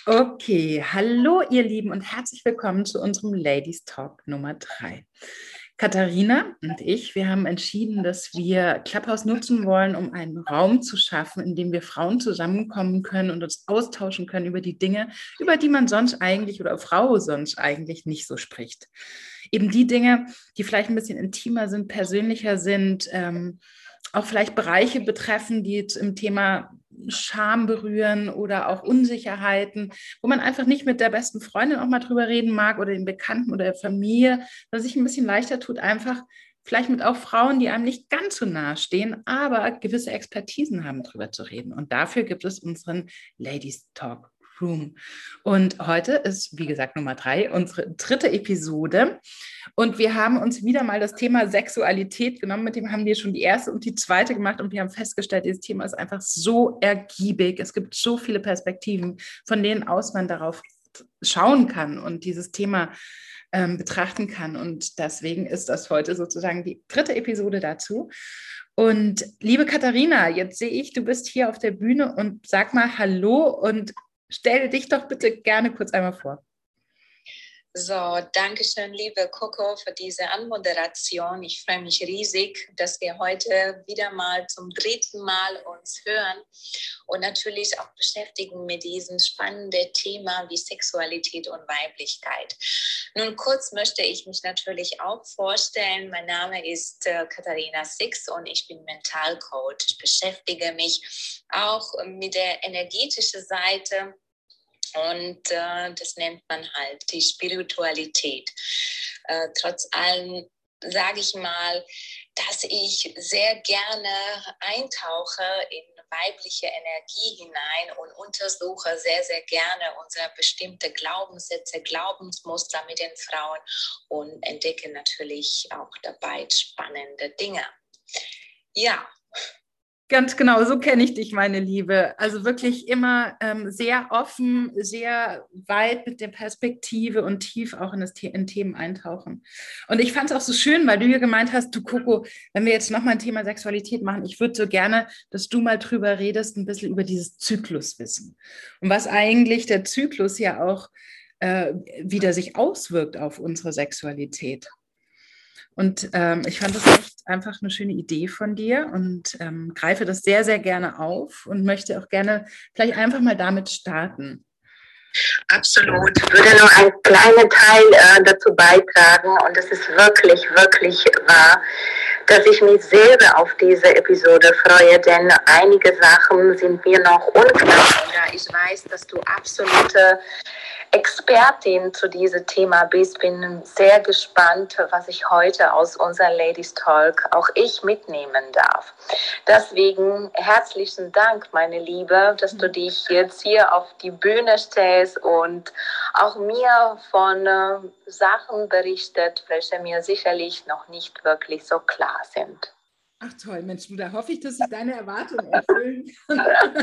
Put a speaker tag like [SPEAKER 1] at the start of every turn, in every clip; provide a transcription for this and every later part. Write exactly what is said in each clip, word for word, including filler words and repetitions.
[SPEAKER 1] Okay, hallo ihr Lieben und herzlich willkommen zu unserem Ladies Talk Nummer drei. Katharina und ich, wir haben entschieden, dass wir Clubhouse nutzen wollen, um einen Raum zu schaffen, in dem wir Frauen zusammenkommen können und uns austauschen können über die Dinge, über die man sonst eigentlich oder Frau sonst eigentlich nicht so spricht. Eben die Dinge, die vielleicht ein bisschen intimer sind, persönlicher sind, ähm, auch vielleicht Bereiche betreffen, die jetzt im Thema Scham berühren oder auch Unsicherheiten, wo man einfach nicht mit der besten Freundin auch mal drüber reden mag oder den Bekannten oder der Familie, dass es sich ein bisschen leichter tut, einfach vielleicht mit auch Frauen, die einem nicht ganz so nahe stehen, aber gewisse Expertisen haben, drüber zu reden. Und dafür gibt es unseren Ladies Talk Room. Und heute ist, wie gesagt, Nummer drei, unsere dritte Episode. Und wir haben uns wieder mal das Thema Sexualität genommen. Mit dem haben wir schon die erste und die zweite gemacht. Und wir haben festgestellt, dieses Thema ist einfach so ergiebig. Es gibt so viele Perspektiven, von denen aus man darauf schauen kann und dieses Thema ähm, betrachten kann. Und deswegen ist das heute sozusagen die dritte Episode dazu. Und liebe Katharina, jetzt sehe ich, du bist hier auf der Bühne und sag mal Hallo und stell dich doch bitte gerne kurz einmal vor.
[SPEAKER 2] So, danke schön, liebe Coco, für diese Anmoderation. Ich freue mich riesig, dass wir heute wieder mal zum dritten Mal uns hören und natürlich auch beschäftigen mit diesem spannenden Thema wie Sexualität und Weiblichkeit. Nun kurz möchte ich mich natürlich auch vorstellen. Mein Name ist äh, Katharina Six und ich bin Mentalcoach. Ich beschäftige mich auch mit der energetischen Seite. Und äh, das nennt man halt die Spiritualität. Äh, trotz allem sage ich mal, dass ich sehr gerne eintauche in weibliche Energie hinein und untersuche sehr, sehr gerne unsere bestimmte Glaubenssätze, Glaubensmuster mit den Frauen und entdecke natürlich auch dabei spannende Dinge. Ja.
[SPEAKER 1] Ganz genau, so kenne ich dich, meine Liebe. Also wirklich immer ähm, sehr offen, sehr weit mit der Perspektive und tief auch in, das The- in Themen eintauchen. Und ich fand es auch so schön, weil du hier gemeint hast, du Coco, wenn wir jetzt nochmal ein Thema Sexualität machen, ich würde so gerne, dass du mal drüber redest, ein bisschen über dieses Zykluswissen. Und was eigentlich der Zyklus ja auch äh, wieder sich auswirkt auf unsere Sexualität. Und ähm, ich fand das echt einfach eine schöne Idee von dir und ähm, greife das sehr, sehr gerne auf und möchte auch gerne vielleicht einfach mal damit starten.
[SPEAKER 2] Absolut. Ich würde nur einen kleinen Teil äh, dazu beitragen und es ist wirklich, wirklich wahr, dass ich mich selber auf diese Episode freue, denn einige Sachen sind mir noch unklar. Und ich weiß, dass du absolute Expertin zu diesem Thema bist, bin sehr gespannt, was ich heute aus unserem Ladies Talk auch ich mitnehmen darf. Deswegen herzlichen Dank, meine Liebe, dass du dich jetzt hier auf die Bühne stellst und auch mir von äh, Sachen berichtet, welche mir sicherlich noch nicht wirklich so klar sind.
[SPEAKER 1] Ach toll, Mensch, du, da hoffe ich, dass ich deine Erwartungen erfüllen kann.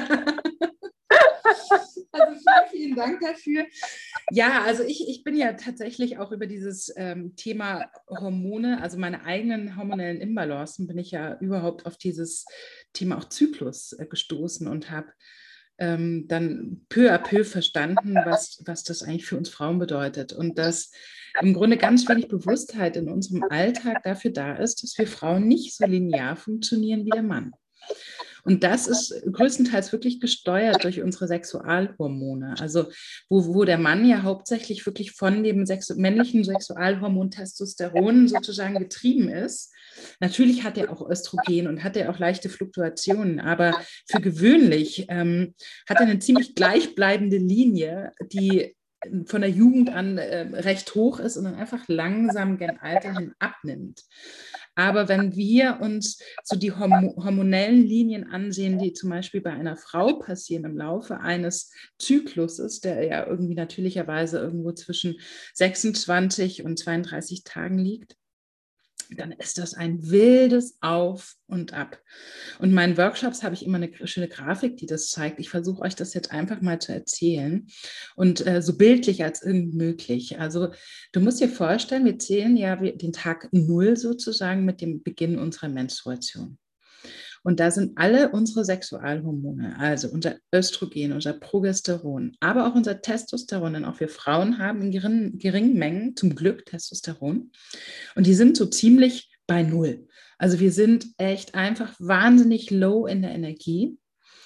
[SPEAKER 1] Also vielen, vielen Dank dafür. Ja, also ich, ich bin ja tatsächlich auch über dieses ähm, Thema Hormone, also meine eigenen hormonellen Imbalancen, bin ich ja überhaupt auf dieses Thema auch Zyklus äh, gestoßen und habe ähm, dann peu à peu verstanden, was, was das eigentlich für uns Frauen bedeutet. Und dass im Grunde ganz wenig Bewusstheit in unserem Alltag dafür da ist, dass wir Frauen nicht so linear funktionieren wie der Mann. Und das ist größtenteils wirklich gesteuert durch unsere Sexualhormone. Also wo, wo der Mann ja hauptsächlich wirklich von dem Sexu- männlichen Sexualhormon Testosteron sozusagen getrieben ist. Natürlich hat er auch Östrogen und hat er auch leichte Fluktuationen, aber für gewöhnlich ähm, hat er eine ziemlich gleichbleibende Linie, die von der Jugend an äh, recht hoch ist und dann einfach langsam gen Alter hin abnimmt. Aber wenn wir uns so die horm- hormonellen Linien ansehen, die zum Beispiel bei einer Frau passieren im Laufe eines Zykluses, der ja irgendwie natürlicherweise irgendwo zwischen sechsundzwanzig und zweiunddreißig Tagen liegt, dann ist das ein wildes Auf und Ab. Und in meinen Workshops habe ich immer eine schöne Grafik, die das zeigt. Ich versuche euch das jetzt einfach mal zu erzählen und äh, so bildlich als irgend möglich. Also du musst dir vorstellen, wir zählen ja den Tag Null sozusagen mit dem Beginn unserer Menstruation. Und da sind alle unsere Sexualhormone, also unser Östrogen, unser Progesteron, aber auch unser Testosteron, denn auch wir Frauen haben in geringen, geringen Mengen zum Glück Testosteron. Und die sind so ziemlich bei Null. Also wir sind echt einfach wahnsinnig low in der Energie.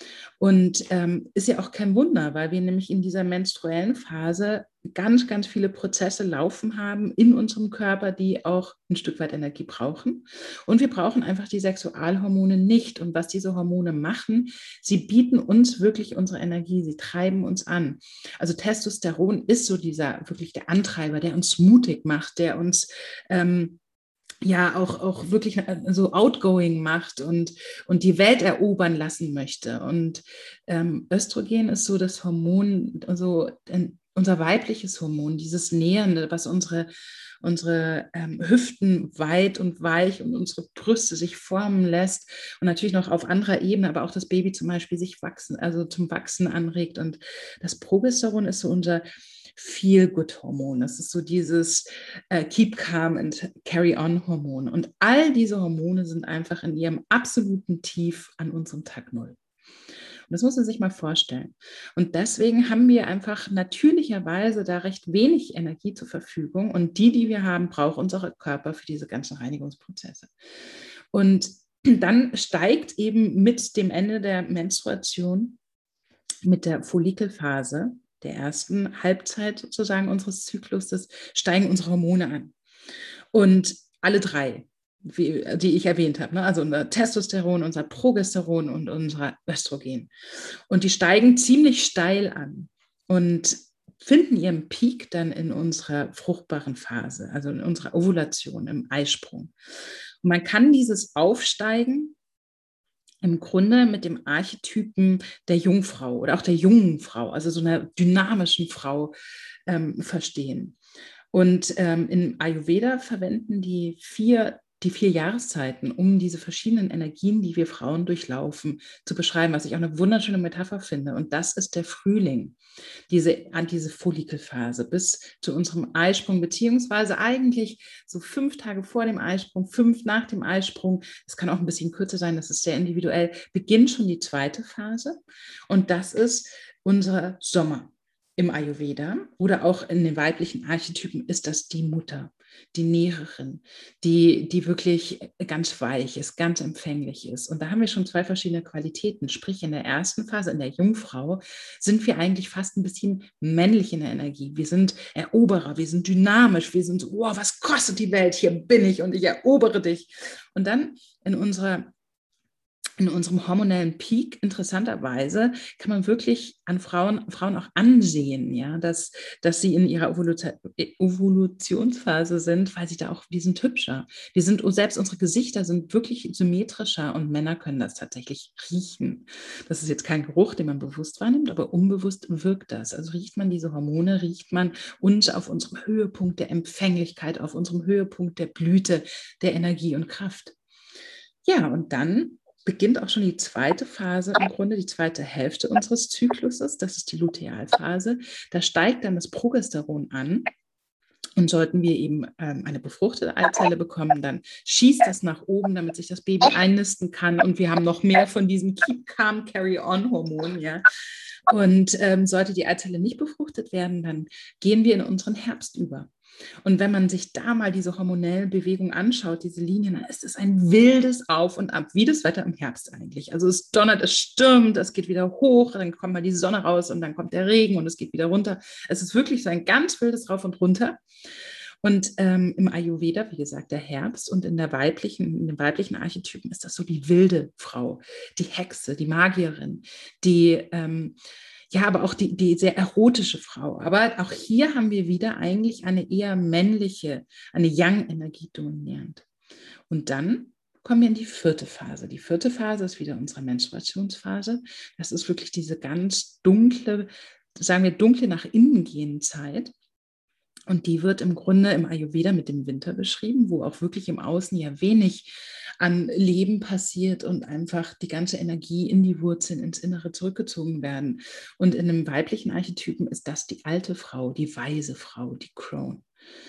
[SPEAKER 1] Und ähm, ist ja auch kein Wunder, weil wir nämlich in dieser menstruellen Phase ganz, ganz viele Prozesse laufen haben in unserem Körper, die auch ein Stück weit Energie brauchen. Und wir brauchen einfach die Sexualhormone nicht. Und was diese Hormone machen, sie bieten uns wirklich unsere Energie, sie treiben uns an. Also Testosteron ist so dieser wirklich der Antreiber, der uns mutig macht, der uns ähm, ja auch, auch wirklich so outgoing macht und, und die Welt erobern lassen möchte. Und ähm, Östrogen ist so das Hormon, also ein, unser weibliches Hormon, dieses Nähernde, was unsere, unsere ähm, Hüften weit und weich und unsere Brüste sich formen lässt und natürlich noch auf anderer Ebene, aber auch das Baby zum Beispiel sich wachsen, also zum Wachsen anregt. Und das Progesteron ist so unser Feel-Good-Hormon. Das ist so dieses äh, Keep Calm and Carry On-Hormon. Und all diese Hormone sind einfach in ihrem absoluten Tief an unserem Tag Null. Und das muss man sich mal vorstellen. Und deswegen haben wir einfach natürlicherweise da recht wenig Energie zur Verfügung. Und die, die wir haben, braucht unser Körper für diese ganzen Reinigungsprozesse. Und dann steigt eben mit dem Ende der Menstruation, mit der Follikelphase, der ersten Halbzeit sozusagen unseres Zykluses, steigen unsere Hormone an. Und alle drei, wie, die ich erwähnt habe, ne? Also unser Testosteron, unser Progesteron und unser Östrogen. Und die steigen ziemlich steil an und finden ihren Peak dann in unserer fruchtbaren Phase, also in unserer Ovulation, im Eisprung. Und man kann dieses Aufsteigen im Grunde mit dem Archetypen der Jungfrau oder auch der jungen Frau, also so einer dynamischen Frau ähm, verstehen. Und ähm, in Ayurveda verwenden die vier, die vier Jahreszeiten, um diese verschiedenen Energien, die wir Frauen durchlaufen, zu beschreiben, was ich auch eine wunderschöne Metapher finde. Und das ist der Frühling, diese, diese Follikelphase bis zu unserem Eisprung, beziehungsweise eigentlich so fünf Tage vor dem Eisprung, fünf nach dem Eisprung. Es kann auch ein bisschen kürzer sein, das ist sehr individuell. Beginnt schon die zweite Phase. Und das ist unser Sommer. Im Ayurveda oder auch in den weiblichen Archetypen ist das die Mutter, die Näherin, die, die wirklich ganz weich ist, ganz empfänglich ist. Und da haben wir schon zwei verschiedene Qualitäten. Sprich, in der ersten Phase, in der Jungfrau, sind wir eigentlich fast ein bisschen männlich in der Energie. Wir sind Eroberer, wir sind dynamisch, wir sind so, oh, was kostet die Welt? Hier bin ich und ich erobere dich. Und dann in unserer In unserem hormonellen Peak, interessanterweise, kann man wirklich an Frauen, Frauen auch ansehen, ja, dass, dass sie in ihrer Evolutionsphase sind, weil sie da auch, die sind hübscher. Die sind, selbst unsere Gesichter sind wirklich symmetrischer und Männer können das tatsächlich riechen. Das ist jetzt kein Geruch, den man bewusst wahrnimmt, aber unbewusst wirkt das. Also riecht man diese Hormone, riecht man uns auf unserem Höhepunkt der Empfänglichkeit, auf unserem Höhepunkt der Blüte, der Energie und Kraft. Ja, und dann beginnt auch schon die zweite Phase, im Grunde die zweite Hälfte unseres Zykluses. Das ist die Lutealphase. Da steigt dann das Progesteron an. Und sollten wir eben ähm, eine befruchtete Eizelle bekommen, dann schießt das nach oben, damit sich das Baby einnisten kann. Und wir haben noch mehr von diesem Keep Calm, Carry On Hormon. Ja. Und ähm, sollte die Eizelle nicht befruchtet werden, dann gehen wir in unseren Herbst über. Und wenn man sich da mal diese hormonellen Bewegungen anschaut, diese Linien, dann ist es ein wildes Auf und Ab, wie das Wetter im Herbst eigentlich. Also es donnert, es stürmt, es geht wieder hoch, dann kommt mal die Sonne raus und dann kommt der Regen und es geht wieder runter. Es ist wirklich so ein ganz wildes Rauf und Runter. Und ähm, im Ayurveda, wie gesagt, der Herbst und in der weiblichen, in den weiblichen Archetypen ist das so die wilde Frau, die Hexe, die Magierin, die ähm, ja, aber auch die, die sehr erotische Frau. Aber auch hier haben wir wieder eigentlich eine eher männliche, eine Yang-Energie dominierend. Und dann kommen wir in die vierte Phase. Die vierte Phase ist wieder unsere Menstruationsphase. Das ist wirklich diese ganz dunkle, sagen wir dunkle nach innen gehende Zeit. Und die wird im Grunde im Ayurveda mit dem Winter beschrieben, wo auch wirklich im Außen ja wenig an Leben passiert und einfach die ganze Energie in die Wurzeln, ins Innere zurückgezogen werden. Und in einem weiblichen Archetypen ist das die alte Frau, die weise Frau, die Crone.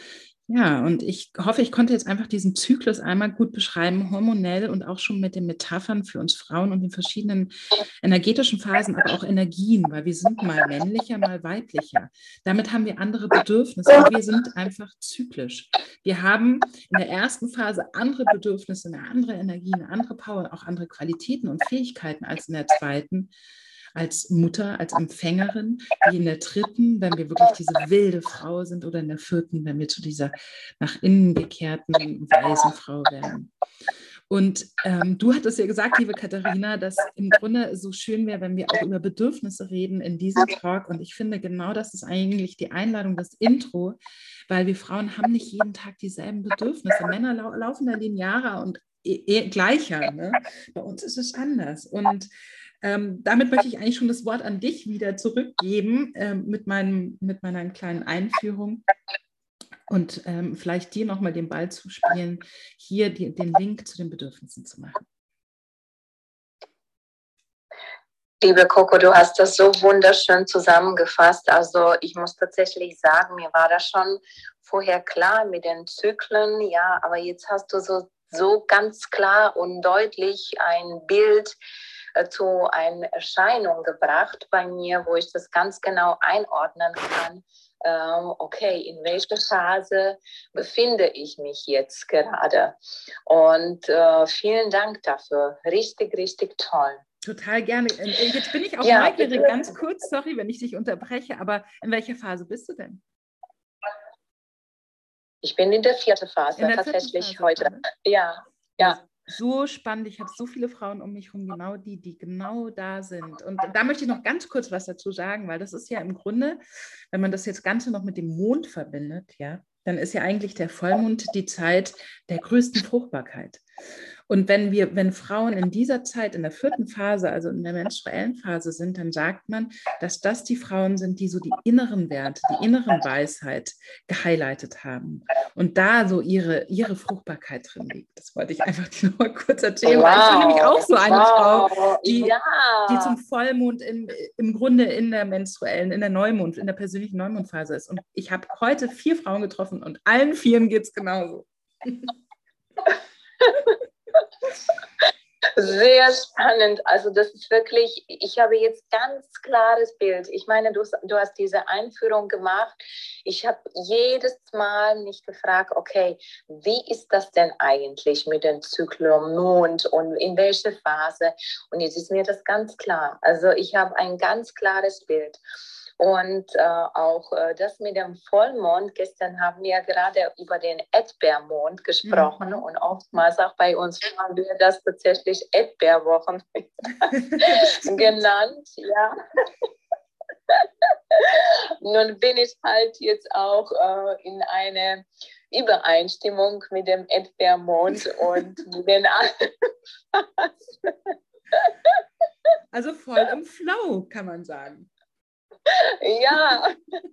[SPEAKER 1] Ja, und ich hoffe, ich konnte jetzt einfach diesen Zyklus einmal gut beschreiben, hormonell und auch schon mit den Metaphern für uns Frauen und den verschiedenen energetischen Phasen, aber auch Energien, weil wir sind mal männlicher, mal weiblicher. Damit haben wir andere Bedürfnisse und wir sind einfach zyklisch. Wir haben in der ersten Phase andere Bedürfnisse, eine andere Energie, eine andere Power, auch andere Qualitäten und Fähigkeiten als in der zweiten, als Mutter, als Empfängerin, wie in der dritten, wenn wir wirklich diese wilde Frau sind, oder in der vierten, wenn wir zu dieser nach innen gekehrten, weisen Frau werden. Und ähm, du hattest ja gesagt, liebe Katharina, dass im Grunde so schön wäre, wenn wir auch über Bedürfnisse reden in diesem Talk. Und ich finde, genau das ist eigentlich die Einladung, das Intro, weil wir Frauen haben nicht jeden Tag dieselben Bedürfnisse. Männer lau laufen da linearer und e e gleicher. Ne? Bei uns ist es anders. Und ähm, damit möchte ich eigentlich schon das Wort an dich wieder zurückgeben, ähm, mit, meinem, mit meiner kleinen Einführung. Und ähm, vielleicht dir nochmal den Ball zu spielen, hier die, den Link zu den Bedürfnissen zu machen.
[SPEAKER 2] Liebe Coco, du hast das so wunderschön zusammengefasst. Also ich muss tatsächlich sagen, mir war das schon vorher klar mit den Zyklen, ja, aber jetzt hast du so, so ganz klar und deutlich ein Bild äh, zu einer Erscheinung gebracht bei mir, wo ich das ganz genau einordnen kann. Ähm, okay, in welcher Phase befinde ich mich jetzt gerade? Und äh, vielen Dank dafür. Richtig, richtig toll.
[SPEAKER 1] Total gerne. Jetzt bin ich auch
[SPEAKER 2] ja,
[SPEAKER 1] neugierig,
[SPEAKER 2] bitte.
[SPEAKER 1] Ganz kurz, sorry, wenn ich dich unterbreche, aber in welcher Phase bist du denn?
[SPEAKER 2] Ich bin in der vierten Phase,
[SPEAKER 1] in der
[SPEAKER 2] tatsächlich
[SPEAKER 1] Phase
[SPEAKER 2] heute.
[SPEAKER 1] Gerade?
[SPEAKER 2] Ja, ja.
[SPEAKER 1] So spannend. Ich habe so viele Frauen um mich herum, genau die, die genau da sind. Und da möchte ich noch ganz kurz was dazu sagen, weil das ist ja im Grunde, wenn man das jetzt Ganze noch mit dem Mond verbindet, ja, dann ist ja eigentlich der Vollmond die Zeit der größten Fruchtbarkeit. Und wenn wir, wenn Frauen in dieser Zeit, in der vierten Phase, also in der menstruellen Phase sind, dann sagt man, dass das die Frauen sind, die so die inneren Werte, die inneren Weisheit gehighlightet haben. Und da so ihre, ihre Fruchtbarkeit drin liegt. Das wollte ich einfach nur mal kurz erzählen, wow. Weil ich bin nämlich auch so eine wow. Frau, die, ja. die zum Vollmond im, im Grunde in der menstruellen, in der Neumond, in der persönlichen Neumondphase ist. Und ich habe heute vier Frauen getroffen und allen vieren geht es genauso.
[SPEAKER 2] Sehr spannend. Also das ist wirklich, ich habe jetzt ganz klares Bild. Ich meine, du, du hast diese Einführung gemacht. Ich habe jedes Mal mich gefragt, okay, wie ist das denn eigentlich mit dem Zyklon Mond und in welcher Phase? Und jetzt ist mir das ganz klar. Also ich habe ein ganz klares Bild. Und äh, auch äh, das mit dem Vollmond, gestern haben wir gerade über den Erdbeermond gesprochen mhm. und oftmals auch bei uns haben wir das tatsächlich Erdbeerwochen genannt. Ja. Nun bin ich halt jetzt auch äh, in eine Übereinstimmung mit dem Erdbeermond und mit den anderen.
[SPEAKER 1] Also voll im Flow, kann man sagen.
[SPEAKER 2] Ja,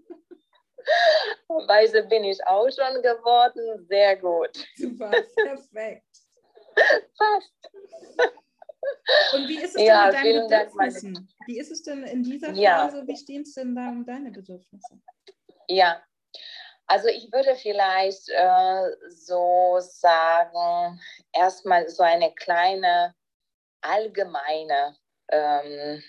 [SPEAKER 2] weise bin ich auch schon geworden. Sehr gut.
[SPEAKER 1] Super, perfekt.
[SPEAKER 2] Fast.
[SPEAKER 1] Und wie ist es
[SPEAKER 2] ja,
[SPEAKER 1] denn mit deinen Bedürfnissen? Dank, wie ist es denn in dieser Phase? Ja. Wie stehen es denn da um deine Bedürfnisse?
[SPEAKER 2] Ja, also ich würde vielleicht äh, so sagen, erstmal so eine kleine allgemeine ähm,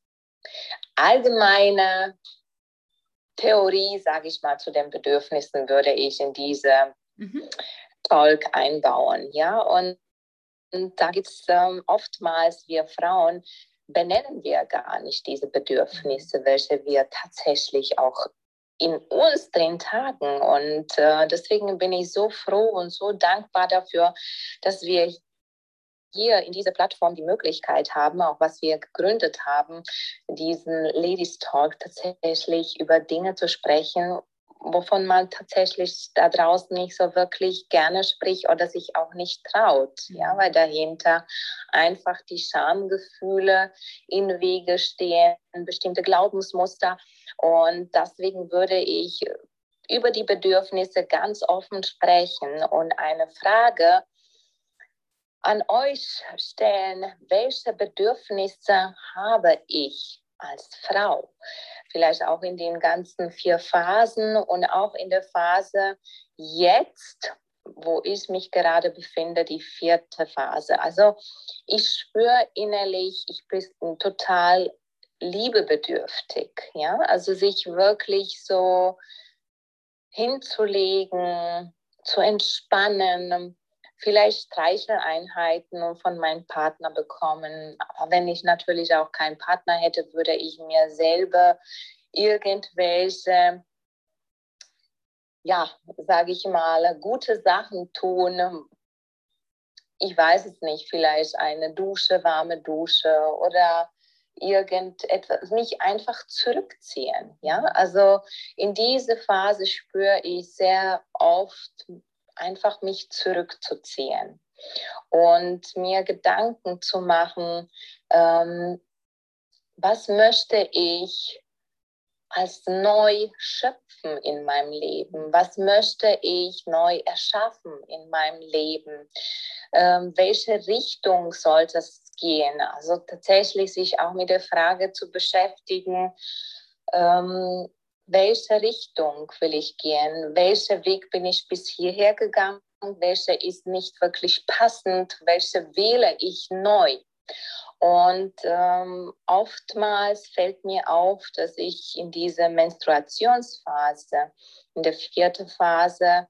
[SPEAKER 2] allgemeine Theorie, sage ich mal, zu den Bedürfnissen würde ich in diese mhm. Talk einbauen. Ja? Und, und da gibt es ähm, oftmals, wir Frauen benennen wir gar nicht diese Bedürfnisse, welche wir tatsächlich auch in uns drin tragen. Und äh, deswegen bin ich so froh und so dankbar dafür, dass wir hier in dieser Plattform die Möglichkeit haben, auch was wir gegründet haben, diesen Ladies Talk tatsächlich über Dinge zu sprechen, wovon man tatsächlich da draußen nicht so wirklich gerne spricht oder sich auch nicht traut. Ja, weil dahinter einfach die Schamgefühle im Wege stehen, bestimmte Glaubensmuster. Und deswegen würde ich über die Bedürfnisse ganz offen sprechen und eine Frage an euch stellen, welche Bedürfnisse habe ich als Frau. Vielleicht auch in den ganzen vier Phasen und auch in der Phase jetzt, wo ich mich gerade befinde, die vierte Phase. Also ich spüre innerlich, ich bin total liebebedürftig. Ja? Also sich wirklich so hinzulegen, zu entspannen, vielleicht Streicheleinheiten von meinem Partner bekommen. Aber wenn ich natürlich auch keinen Partner hätte, würde ich mir selber irgendwelche, ja, sage ich mal, gute Sachen tun. Ich weiß es nicht, vielleicht eine Dusche, warme Dusche oder irgendetwas, mich einfach zurückziehen. Ja? Also in diese Phase spüre ich sehr oft einfach mich zurückzuziehen und mir Gedanken zu machen, ähm, was möchte ich als neu schöpfen in meinem Leben? Was möchte ich neu erschaffen in meinem Leben? Ähm, welche Richtung sollte es gehen? Also tatsächlich sich auch mit der Frage zu beschäftigen, ähm, welche Richtung will ich gehen? Welcher Weg bin ich bis hierher gegangen? Welcher ist nicht wirklich passend? Welche wähle ich neu? Und ähm, oftmals fällt mir auf, dass ich in dieser Menstruationsphase, in der vierten Phase,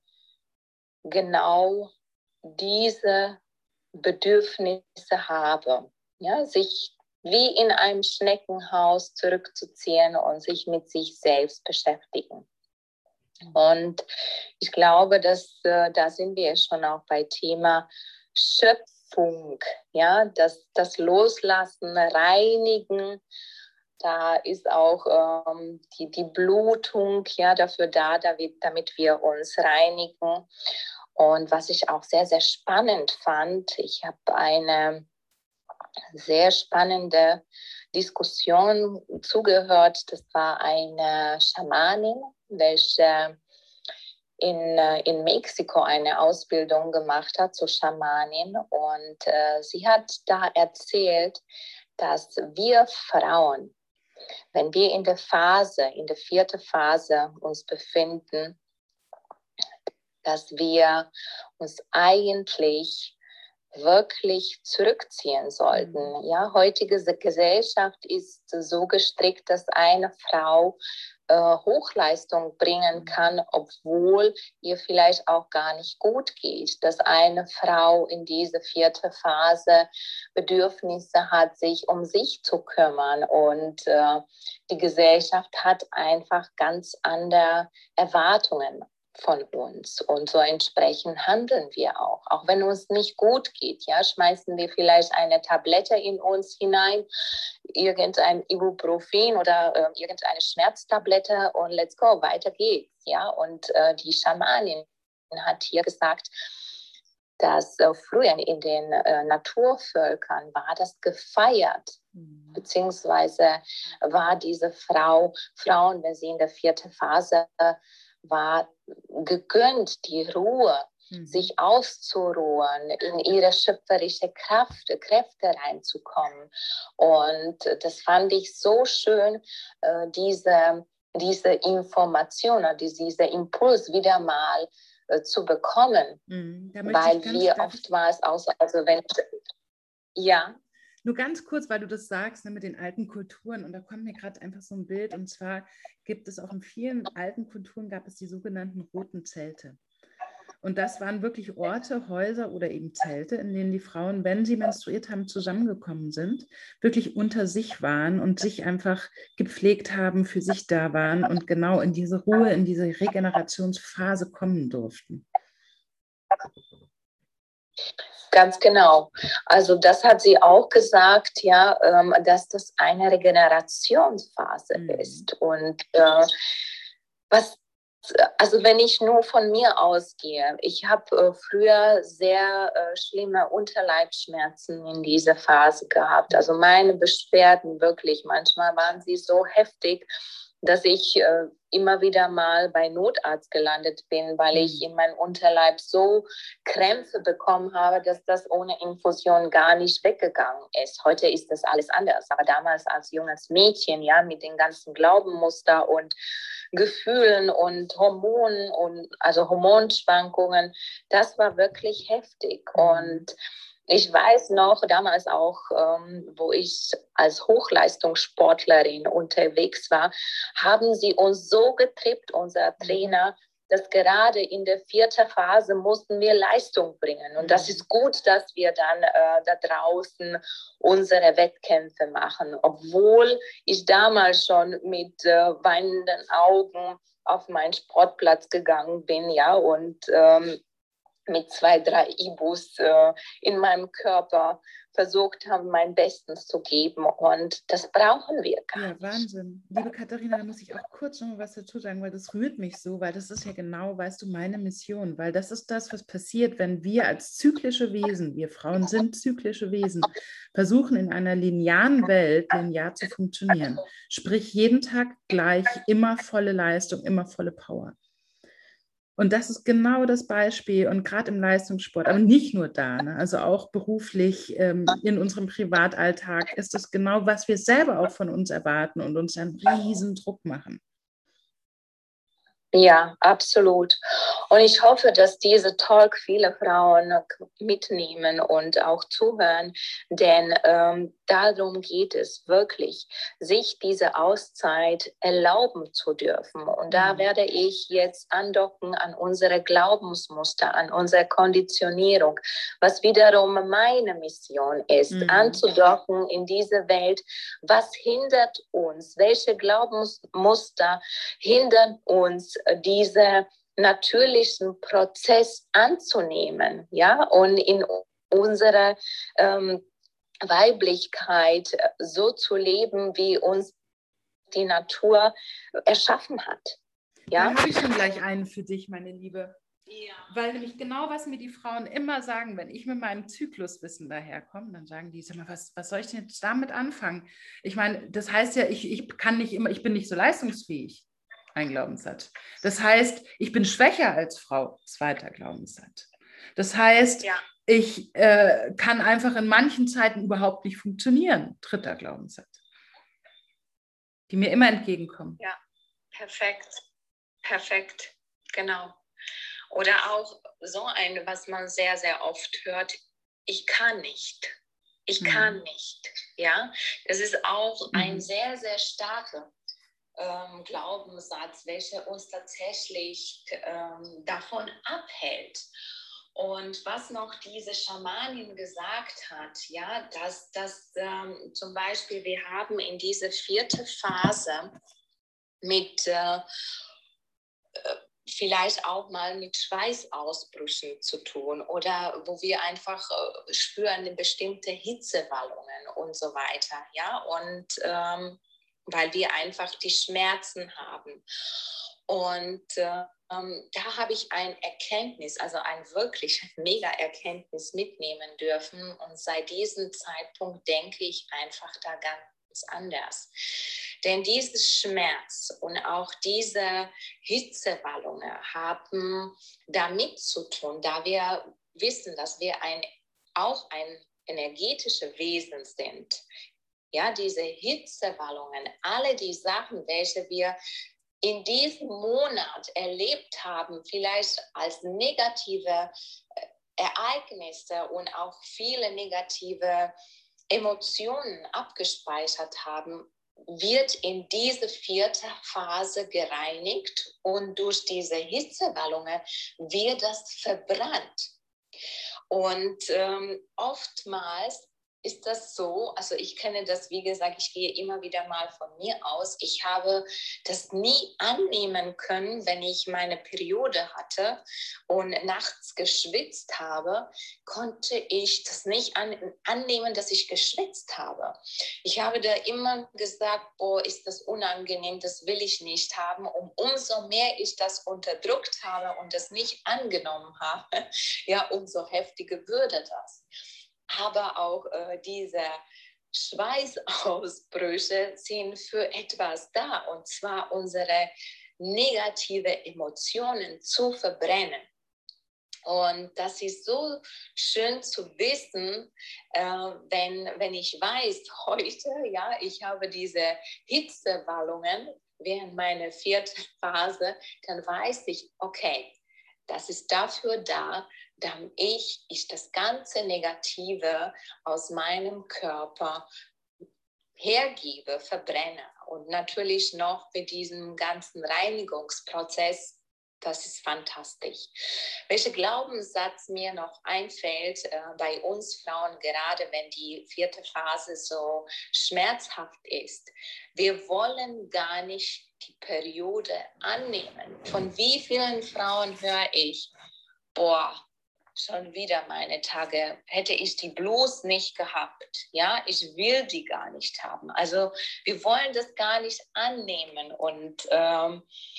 [SPEAKER 2] genau diese Bedürfnisse habe. Ja, sich wie in einem Schneckenhaus zurückzuziehen und sich mit sich selbst beschäftigen. Und ich glaube, dass äh, da sind wir schon auch bei Thema Schöpfung, ja, das, das Loslassen, Reinigen. Da ist auch ähm, die, die Blutung ja, dafür da, damit, damit wir uns reinigen. Und was ich auch sehr, sehr spannend fand, ich habe eine sehr spannende Diskussion zugehört. Das war eine Schamanin, welche in, in Mexiko eine Ausbildung gemacht hat zur Schamanin. Und äh, sie hat da erzählt, dass wir Frauen, wenn wir in der Phase, in der vierten Phase uns befinden, dass wir uns eigentlich wirklich zurückziehen sollten. Ja, heutige Gesellschaft ist so gestrickt, dass eine Frau äh, Hochleistung bringen kann, obwohl ihr vielleicht auch gar nicht gut geht. Dass eine Frau in dieser vierten Phase Bedürfnisse hat, sich um sich zu kümmern. Und äh, die Gesellschaft hat einfach ganz andere Erwartungen von uns und so entsprechend handeln wir auch. Auch wenn uns nicht gut geht, ja, schmeißen wir vielleicht eine Tablette in uns hinein, irgendein Ibuprofen oder äh, irgendeine Schmerztablette und let's go, weiter geht's, ja. Und äh, die Schamanin hat hier gesagt, dass äh, früher in den äh, Naturvölkern war das gefeiert, mhm. beziehungsweise war diese Frau, Frauen, wenn sie in der vierten Phase äh, war, gegönnt, die Ruhe, mhm. sich auszuruhen, in ihre schöpferische Kraft, Kräfte reinzukommen. Und das fand ich so schön, äh, diese, diese Information, dieser Impuls wieder mal äh, zu bekommen,
[SPEAKER 1] mhm.
[SPEAKER 2] weil wir oftmals, aus, also wenn, ja,
[SPEAKER 1] nur ganz kurz, weil du das sagst, ne, mit den alten Kulturen, und da kommt mir gerade einfach so ein Bild, und zwar gibt es auch in vielen alten Kulturen, gab es die sogenannten roten Zelte. Und das waren wirklich Orte, Häuser oder eben Zelte, in denen die Frauen, wenn sie menstruiert haben, zusammengekommen sind, wirklich unter sich waren und sich einfach gepflegt haben, für sich da waren und genau in diese Ruhe, in diese Regenerationsphase kommen durften.
[SPEAKER 2] Ganz genau. Also das hat sie auch gesagt, ja, ähm, dass das eine Regenerationsphase mhm. ist. Und äh, was, also wenn ich nur von mir ausgehe, ich habe äh, früher sehr äh, schlimme Unterleibsschmerzen in dieser Phase gehabt. Also meine Beschwerden wirklich, manchmal waren sie so heftig, dass ich äh, immer wieder mal bei Notarzt gelandet bin, weil ich in meinem Unterleib so Krämpfe bekommen habe, dass das ohne Infusion gar nicht weggegangen ist. Heute ist das alles anders, aber damals als junges Mädchen, ja, mit den ganzen Glaubensmuster und Gefühlen und Hormonen und also Hormonschwankungen, das war wirklich heftig. Und ich weiß noch, damals auch, ähm, wo ich als Hochleistungssportlerin unterwegs war, haben sie uns so getriebt, unser Trainer, dass gerade in der vierten Phase mussten wir Leistung bringen. Und das ist gut, dass wir dann äh, da draußen unsere Wettkämpfe machen. Obwohl ich damals schon mit äh, weinenden Augen auf meinen Sportplatz gegangen bin, ja, und ähm, mit zwei, drei Ibus äh, in meinem Körper versucht haben, mein Bestes zu geben. Und das brauchen wir gar
[SPEAKER 1] Ja,
[SPEAKER 2] nicht.
[SPEAKER 1] Wahnsinn. Liebe Katharina, da muss ich auch kurz noch mal was dazu sagen, weil das rührt mich so, weil das ist ja genau, weißt du, meine Mission, weil das ist das, was passiert, wenn wir als zyklische Wesen, wir Frauen sind zyklische Wesen, versuchen in einer linearen Welt linear zu funktionieren. Sprich, jeden Tag gleich, immer volle Leistung, immer volle Power. Und das ist genau das Beispiel und gerade im Leistungssport, aber nicht nur da, ne? Also auch beruflich, ähm, in unserem Privatalltag ist es genau, was wir selber auch von uns erwarten und uns einen riesen Druck machen.
[SPEAKER 2] Ja, absolut. Und ich hoffe, dass diese Talk viele Frauen mitnehmen und auch zuhören, denn ähm, darum geht es wirklich, sich diese Auszeit erlauben zu dürfen. Und da mhm. werde ich jetzt andocken an unsere Glaubensmuster, an unsere Konditionierung, was wiederum meine Mission ist, mhm. anzudocken in diese Welt. Was hindert uns? Welche Glaubensmuster hindern uns, diese natürlichen Prozess anzunehmen, ja, und in unserer ähm, Weiblichkeit so zu leben, wie uns die Natur erschaffen hat. Ja?
[SPEAKER 1] Da habe ich schon gleich einen für dich, meine Liebe. Ja. Weil nämlich genau, was mir die Frauen immer sagen, wenn ich mit meinem Zykluswissen daherkomme, dann sagen die, sag mal, was, was soll ich denn jetzt damit anfangen? Ich meine, das heißt ja, ich, ich kann nicht immer, ich bin nicht so leistungsfähig. Ein Glaubenssatz. Das heißt, ich bin schwächer als Frau, zweiter Glaubenssatz. Das heißt, ja. ich äh, kann einfach in manchen Zeiten überhaupt nicht funktionieren, dritter Glaubenssatz. Die mir immer entgegenkommen.
[SPEAKER 2] Ja, perfekt, perfekt, genau. Oder auch so ein, was man sehr, sehr oft hört, ich kann nicht, ich mhm. kann nicht, ja. Das ist auch mhm. ein sehr, sehr starker Ähm, Glaubenssatz, welcher uns tatsächlich ähm, davon abhält. Und was noch diese Schamanin gesagt hat, ja, dass, dass ähm, zum Beispiel wir haben in dieser vierten Phase mit äh, vielleicht auch mal mit Schweißausbrüchen zu tun oder wo wir einfach äh, spüren bestimmte Hitzewallungen und so weiter, ja, und ähm, weil wir einfach die Schmerzen haben. Und äh, ähm, da habe ich ein Erkenntnis, also ein wirklich mega Erkenntnis mitnehmen dürfen. Und seit diesem Zeitpunkt denke ich einfach da ganz anders. Denn dieses Schmerz und auch diese Hitzewallungen haben damit zu tun, da wir wissen, dass wir ein, auch ein energetisches Wesen sind. Ja, diese Hitzewallungen, alle die Sachen, welche wir in diesem Monat erlebt haben, vielleicht als negative Ereignisse und auch viele negative Emotionen abgespeichert haben, wird in diese vierte Phase gereinigt und durch diese Hitzewallungen wird das verbrannt. Und ähm, oftmals ist das so, also ich kenne das, wie gesagt, ich gehe immer wieder mal von mir aus, ich habe das nie annehmen können, wenn ich meine Periode hatte und nachts geschwitzt habe, konnte ich das nicht an, annehmen, dass ich geschwitzt habe. Ich habe da immer gesagt, boah, ist das unangenehm, das will ich nicht haben. Und umso mehr ich das unterdrückt habe und das nicht angenommen habe, ja, umso heftiger würde das. Aber auch äh, diese Schweißausbrüche sind für etwas da, und zwar unsere negative Emotionen zu verbrennen. Und das ist so schön zu wissen, äh, wenn, wenn ich weiß, heute, ja, ich habe diese Hitzewallungen während meiner vierten Phase, dann weiß ich, okay, das ist dafür da, damit ich, ich das ganze Negative aus meinem Körper hergebe, verbrenne. Und natürlich noch mit diesem ganzen Reinigungsprozess. Das ist fantastisch. Welcher Glaubenssatz mir noch einfällt äh, bei uns Frauen, gerade wenn die vierte Phase so schmerzhaft ist? Wir wollen gar nicht die Periode annehmen. Von wie vielen Frauen höre ich, boah, schon wieder meine Tage, hätte ich die bloß nicht gehabt. Ja, ich will die gar nicht haben. Also wir wollen das gar nicht annehmen. Und ähm,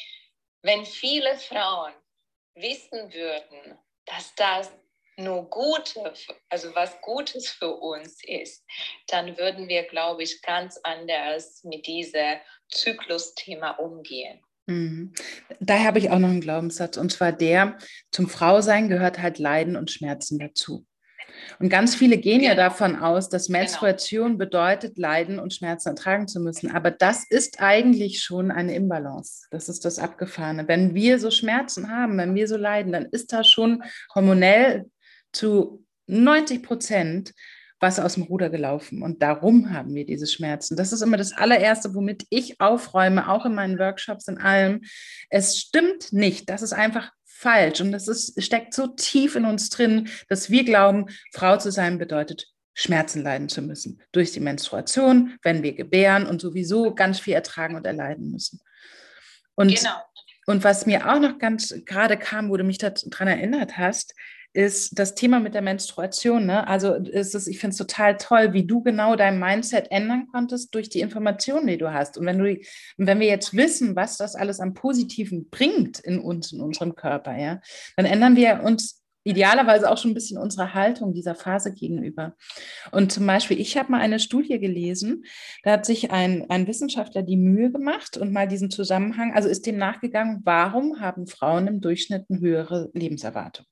[SPEAKER 2] wenn viele Frauen wissen würden, dass das nur Gute, also was Gutes für uns ist, dann würden wir, glaube ich, ganz anders mit diesem Zyklusthema umgehen.
[SPEAKER 1] Mhm. Da habe ich auch noch einen Glaubenssatz, und zwar der, zum Frausein gehört halt Leiden und Schmerzen dazu. Und ganz viele gehen genau. ja davon aus, dass Menstruation genau. bedeutet, Leiden und Schmerzen ertragen zu müssen. Aber das ist eigentlich schon eine Imbalance. Das ist das Abgefahrene. Wenn wir so Schmerzen haben, wenn wir so leiden, dann ist da schon hormonell zu neunzig Prozent was aus dem Ruder gelaufen. Und darum haben wir diese Schmerzen. Das ist immer das allererste, womit ich aufräume, auch in meinen Workshops, in allem. Es stimmt nicht. Das ist einfach falsch. Und das ist, steckt so tief in uns drin, dass wir glauben, Frau zu sein bedeutet, Schmerzen leiden zu müssen. Durch die Menstruation, wenn wir gebären und sowieso ganz viel ertragen und erleiden müssen. Und, genau. und was mir auch noch ganz gerade kam, wo du mich daran erinnert hast, ist das Thema mit der Menstruation. Ne? Also ist es, ich finde es total toll, wie du genau dein Mindset ändern konntest durch die Informationen, die du hast. Und wenn du, wenn wir jetzt wissen, was das alles am Positiven bringt in uns, in unserem Körper, ja, dann ändern wir uns idealerweise auch schon ein bisschen unsere Haltung dieser Phase gegenüber. Und zum Beispiel, ich habe mal eine Studie gelesen, da hat sich ein, ein Wissenschaftler die Mühe gemacht und mal diesen Zusammenhang, also ist dem nachgegangen, warum haben Frauen im Durchschnitt eine höhere Lebenserwartung?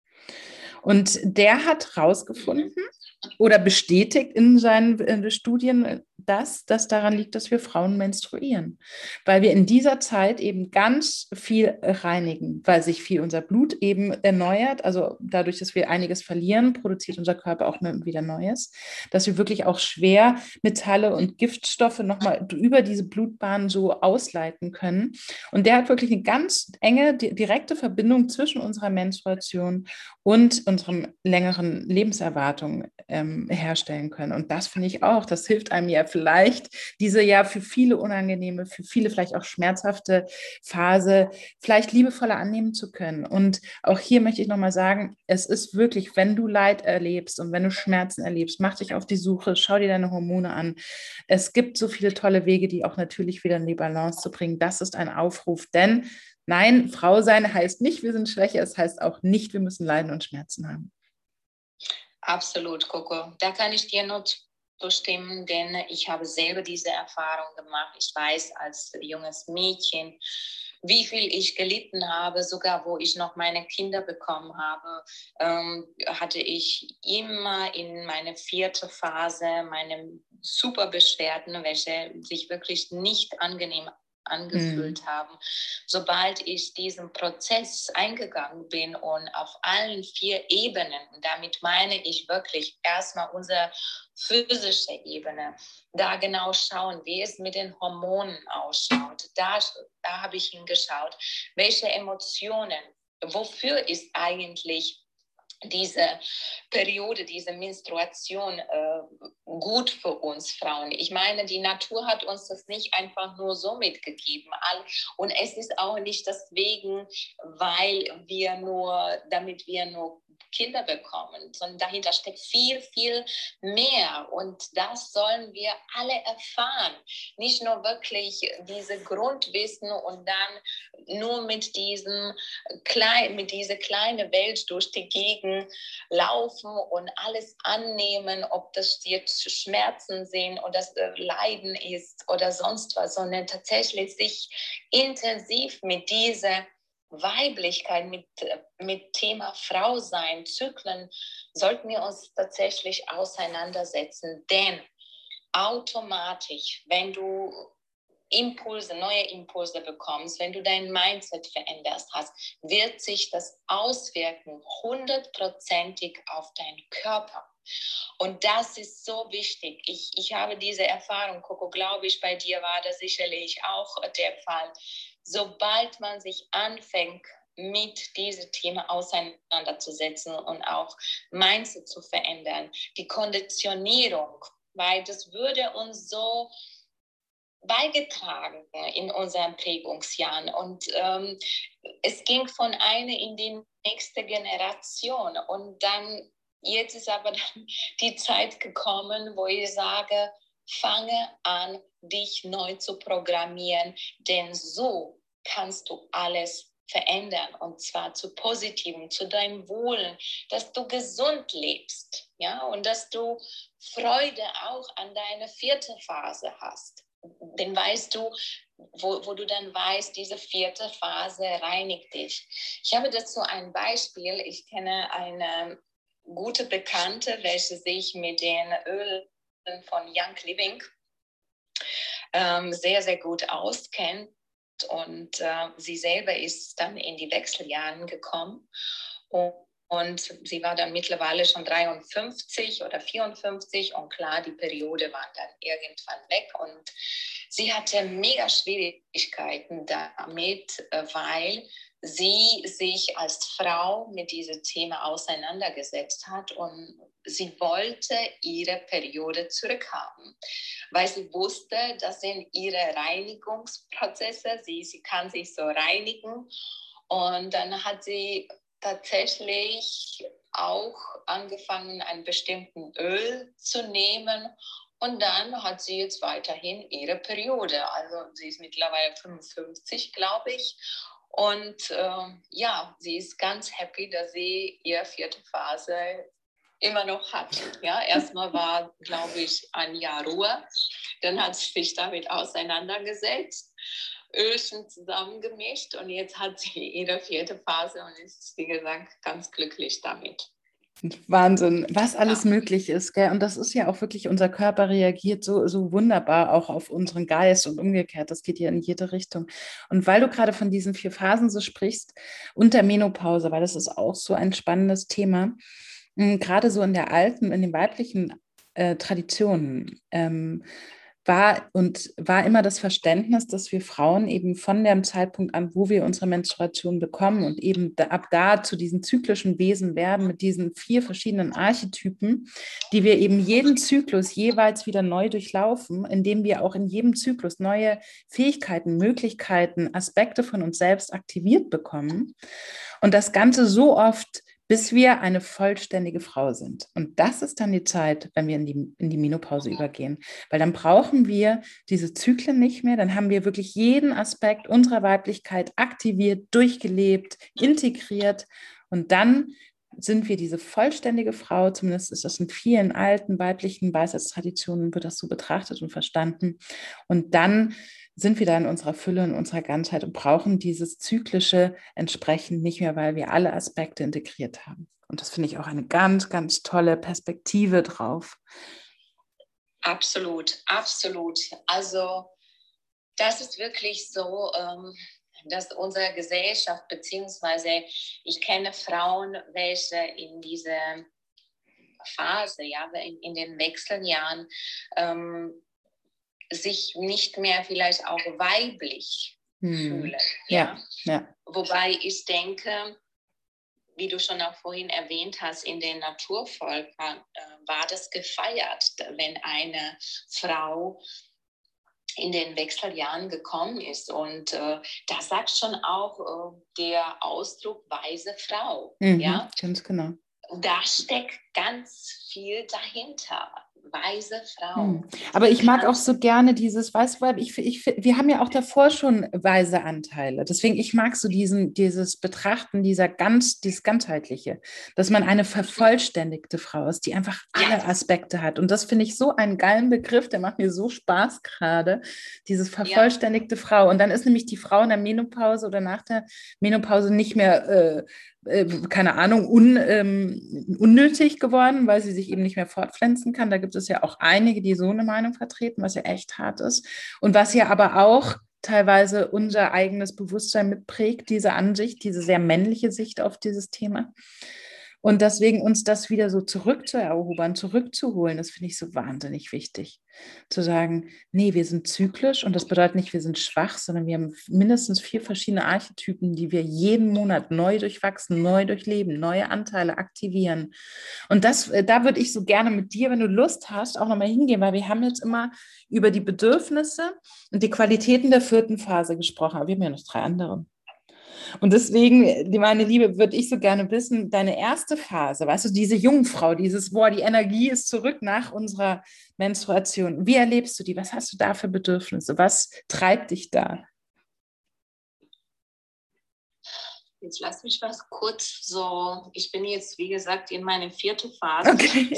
[SPEAKER 1] Und der hat herausgefunden oder bestätigt in seinen äh, Studien, dass das daran liegt, dass wir Frauen menstruieren. Weil wir in dieser Zeit eben ganz viel reinigen, weil sich viel unser Blut eben erneuert. Also dadurch, dass wir einiges verlieren, produziert unser Körper auch wieder Neues. Dass wir wirklich auch Schwermetalle und Giftstoffe nochmal über diese Blutbahn so ausleiten können. Und der hat wirklich eine ganz enge, direkte Verbindung zwischen unserer Menstruation und unserem längeren Lebenserwartung ähm, herstellen können. Und das finde ich auch, das hilft einem ja vielleicht, diese ja für viele unangenehme, für viele vielleicht auch schmerzhafte Phase vielleicht liebevoller annehmen zu können. Und auch hier möchte ich nochmal sagen, es ist wirklich, wenn du Leid erlebst und wenn du Schmerzen erlebst, mach dich auf die Suche, schau dir deine Hormone an. Es gibt so viele tolle Wege, die auch natürlich wieder in die Balance zu bringen. Das ist ein Aufruf, denn nein, Frau sein heißt nicht, wir sind schwächer, es heißt auch nicht, wir müssen Leiden und Schmerzen haben.
[SPEAKER 2] Absolut, Coco. Da kann ich dir nur zustimmen, denn ich habe selber diese Erfahrung gemacht. Ich weiß als junges Mädchen, wie viel ich gelitten habe, sogar wo ich noch meine Kinder bekommen habe, ähm, hatte ich immer in meiner vierten Phase meine super Beschwerden, welche sich wirklich nicht angenehm angefühlt mhm. haben. Sobald ich diesen Prozess eingegangen bin und auf allen vier Ebenen, und damit meine ich wirklich erstmal unsere physische Ebene, da genau schauen, wie es mit den Hormonen ausschaut. Da, da habe ich hingeschaut, welche Emotionen, wofür ist eigentlich diese Periode, diese Menstruation äh, gut für uns Frauen. Ich meine, die Natur hat uns das nicht einfach nur so mitgegeben. Und es ist auch nicht deswegen, weil wir nur, damit wir nur Kinder bekommen, sondern dahinter steckt viel, viel mehr. Und das sollen wir alle erfahren. Nicht nur wirklich diese Grundwissen und dann nur mit, diesem klein, mit dieser kleinen Welt durch die Gegend laufen und alles annehmen, ob das jetzt Schmerzen sind oder das Leiden ist oder sonst was, sondern tatsächlich sich intensiv mit dieser Weiblichkeit, mit, mit Thema Frau sein, Zyklen, sollten wir uns tatsächlich auseinandersetzen. Denn automatisch, wenn du Impulse, neue Impulse bekommst, wenn du dein Mindset veränderst hast, wird sich das auswirken, hundertprozentig auf deinen Körper. Und das ist so wichtig. Ich, ich habe diese Erfahrung, Coco, glaube ich, bei dir war das sicherlich auch der Fall. Sobald man sich anfängt, mit diesem Thema auseinanderzusetzen und auch Mindset zu verändern, die Konditionierung, weil das würde uns so beigetragen in unseren Prägungsjahren. Und ähm, es ging von einer in die nächste Generation. Und dann, jetzt ist aber dann die Zeit gekommen, wo ich sage, fange an, dich neu zu programmieren, denn so kannst du alles verändern, und zwar zu Positiven, zu deinem Wohlen, dass du gesund lebst, ja, und dass du Freude auch an deiner vierten Phase hast. Denn weißt du, wo, wo du dann weißt, diese vierte Phase reinigt dich. Ich habe dazu ein Beispiel. Ich kenne eine gute Bekannte, welche sich mit den Ölen von Young Living ähm, sehr, sehr gut auskennt. Und äh, sie selber ist dann in die Wechseljahren gekommen. Und, und sie war dann mittlerweile schon dreiundfünfzig oder vierundfünfzig. Und klar, die Periode war dann irgendwann weg. Und sie hatte mega Schwierigkeiten damit, weil sie sich als Frau mit diesem Thema auseinandergesetzt hat und sie wollte ihre Periode zurückhaben, weil sie wusste, das sind ihre Reinigungsprozesse, sie, sie kann sich so reinigen. Und dann hat sie tatsächlich auch angefangen, einen bestimmten Öl zu nehmen. Und dann hat sie jetzt weiterhin ihre Periode. Also sie ist mittlerweile fünfundfünfzig, glaube ich. Und äh, ja, sie ist ganz happy, dass sie ihre vierte Phase immer noch hat. Ja, erstmal war, glaube ich, ein Jahr Ruhe. Dann hat sie sich damit auseinandergesetzt, Ölchen zusammengemischt und jetzt hat sie ihre vierte Phase und ist, wie gesagt, ganz glücklich damit.
[SPEAKER 1] Wahnsinn, was alles ja. möglich ist, gell? Und das ist ja auch wirklich, unser Körper reagiert so, so wunderbar auch auf unseren Geist und umgekehrt, das geht ja in jede Richtung. Und weil du gerade von diesen vier Phasen so sprichst und der Menopause, weil das ist auch so ein spannendes Thema, gerade so in der alten, in den weiblichen äh, Traditionen, ähm, war und war immer das Verständnis, dass wir Frauen eben von dem Zeitpunkt an, wo wir unsere Menstruation bekommen und eben da, ab da zu diesen zyklischen Wesen werden mit diesen vier verschiedenen Archetypen, die wir eben jeden Zyklus jeweils wieder neu durchlaufen, indem wir auch in jedem Zyklus neue Fähigkeiten, Möglichkeiten, Aspekte von uns selbst aktiviert bekommen. Und das Ganze so oft, bis wir eine vollständige Frau sind. Und das ist dann die Zeit, wenn wir in die, in die Menopause übergehen. Weil dann brauchen wir diese Zyklen nicht mehr. Dann haben wir wirklich jeden Aspekt unserer Weiblichkeit aktiviert, durchgelebt, integriert. Und dann sind wir diese vollständige Frau. Zumindest ist das in vielen alten weiblichen Weisheitstraditionen, wird das so betrachtet und verstanden. Und dann sind wir da in unserer Fülle, in unserer Ganzheit und brauchen dieses Zyklische entsprechend nicht mehr, weil wir alle Aspekte integriert haben. Und das finde ich auch eine ganz, ganz tolle Perspektive drauf.
[SPEAKER 2] Absolut, absolut. Also das ist wirklich so, dass unsere Gesellschaft, beziehungsweise ich kenne Frauen, welche in dieser Phase, ja, in, in den Wechseljahren, ähm, sich nicht mehr vielleicht auch weiblich hm. fühlen. Ja?
[SPEAKER 1] Ja, ja.
[SPEAKER 2] Wobei ich denke, wie du schon auch vorhin erwähnt hast, in den Naturvölkern äh, war das gefeiert, wenn eine Frau in den Wechseljahren gekommen ist. Und äh, da sagt schon auch äh, der Ausdruck weise Frau.
[SPEAKER 1] Mhm,
[SPEAKER 2] ja?
[SPEAKER 1] Ganz genau.
[SPEAKER 2] da steckt ganz viel dahinter. Weise Frau.
[SPEAKER 1] Hm. Aber ich mag auch so gerne dieses, weißt du, ich, ich, wir haben ja auch davor schon weise Anteile. Deswegen, ich mag so diesen, dieses Betrachten, dieser ganz, dieses Ganzheitliche, dass man eine vervollständigte Frau ist, die einfach alle Aspekte hat. Und das finde ich so einen geilen Begriff, der macht mir so Spaß gerade, dieses vervollständigte ja. Frau. Und dann ist nämlich die Frau in der Menopause oder nach der Menopause nicht mehr äh, keine Ahnung, un, ähm, unnötig geworden, weil sie sich eben nicht mehr fortpflanzen kann. Da gibt es ja auch einige, die so eine Meinung vertreten, was ja echt hart ist. Und was ja aber auch teilweise unser eigenes Bewusstsein mitprägt, diese Ansicht, diese sehr männliche Sicht auf dieses Thema. Und deswegen uns das wieder so zurückzuerobern, zurückzuholen, das finde ich so wahnsinnig wichtig. Zu sagen, nee, wir sind zyklisch und das bedeutet nicht, wir sind schwach, sondern wir haben mindestens vier verschiedene Archetypen, die wir jeden Monat neu durchwachsen, neu durchleben, neue Anteile aktivieren. Und das, da würde ich so gerne mit dir, wenn du Lust hast, auch nochmal hingehen, weil wir haben jetzt immer über die Bedürfnisse und die Qualitäten der vierten Phase gesprochen, aber wir haben ja noch drei andere. Und deswegen, meine Liebe, würde ich so gerne wissen, deine erste Phase, weißt du, diese Jungfrau, dieses, boah, die Energie ist zurück nach unserer Menstruation. Wie erlebst du die? Was hast du da für Bedürfnisse? Was treibt dich da?
[SPEAKER 2] Jetzt lass mich was kurz so, ich bin jetzt, wie gesagt, in meine vierte Phase.
[SPEAKER 1] Okay.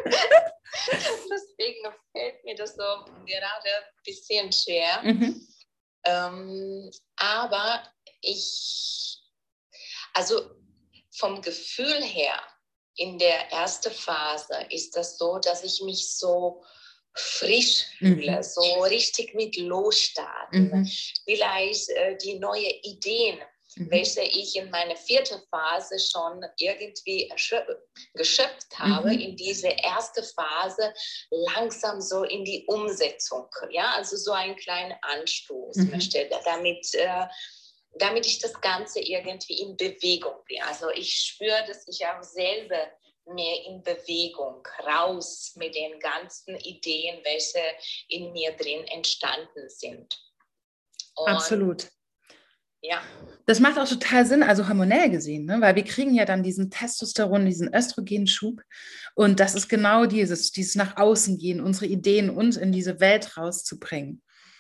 [SPEAKER 2] Deswegen fällt mir das so gerade ein bisschen schwer.
[SPEAKER 1] Mhm.
[SPEAKER 2] Ähm, aber ich, also vom Gefühl her, in der ersten Phase ist das so, dass ich mich so frisch fühle, mhm. so richtig mit losstarten. Mhm. Vielleicht äh, die neuen Ideen, mhm. welche ich in meiner vierten Phase schon irgendwie geschöpft habe, mhm. in diese erste Phase langsam so in die Umsetzung. Ja, also so einen kleinen Anstoß mhm. möchte, damit äh, damit ich das Ganze irgendwie in Bewegung bringe. Also ich spüre, dass ich auch selber mehr in Bewegung, raus mit den ganzen Ideen, welche in mir drin entstanden sind.
[SPEAKER 1] Und absolut.
[SPEAKER 2] Ja.
[SPEAKER 1] Das macht auch total Sinn, also hormonell gesehen, ne? Weil wir kriegen ja dann diesen Testosteron, diesen Östrogenschub und das ist genau dieses, dieses nach außen gehen, unsere Ideen uns in diese Welt rauszubringen.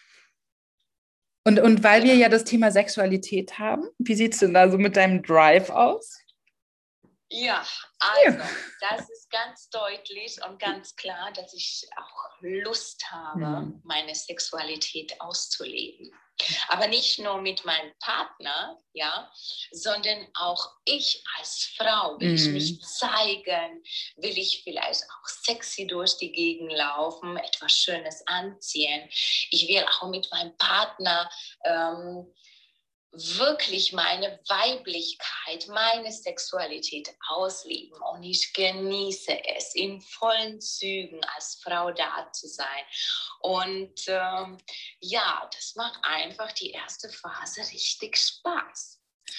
[SPEAKER 1] Und, und weil ja. wir ja das Thema Sexualität haben, wie sieht es denn da so mit deinem Drive aus?
[SPEAKER 2] Ja, also ja. das ist ganz deutlich und ganz klar, dass ich auch Lust habe, hm. meine Sexualität auszuleben. Aber nicht nur mit meinem Partner, ja, sondern auch ich als Frau will mm. ich mich zeigen, will ich vielleicht auch sexy durch die Gegend laufen, etwas Schönes anziehen. Ich will auch mit meinem Partner ähm, wirklich meine Weiblichkeit, meine Sexualität ausleben und ich genieße es, in vollen Zügen als Frau da zu sein. Und ähm, ja, das macht einfach die erste Phase richtig Spaß.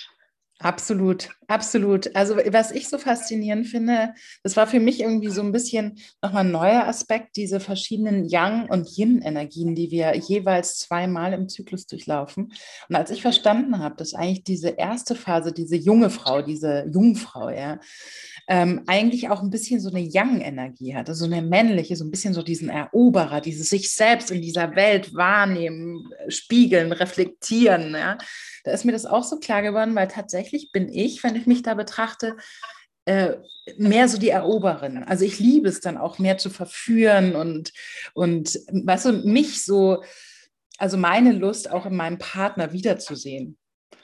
[SPEAKER 1] Absolut, absolut. Also was ich so faszinierend finde, das war für mich irgendwie so ein bisschen nochmal ein neuer Aspekt, diese verschiedenen Yang- und Yin-Energien, die wir jeweils zweimal im Zyklus durchlaufen. Und als ich verstanden habe, dass eigentlich diese erste Phase, diese junge Frau, diese Jungfrau, ja, ähm, eigentlich auch ein bisschen so eine Yang-Energie hat, also eine männliche, so ein bisschen so diesen Eroberer, dieses sich selbst in dieser Welt wahrnehmen, spiegeln, reflektieren, ja. Da ist mir das auch so klar geworden, weil tatsächlich bin ich, wenn ich mich da betrachte, äh, mehr so die Eroberin. Also ich liebe es dann auch mehr zu verführen und, und weißt du, mich so, also meine Lust auch in meinem Partner wiederzusehen.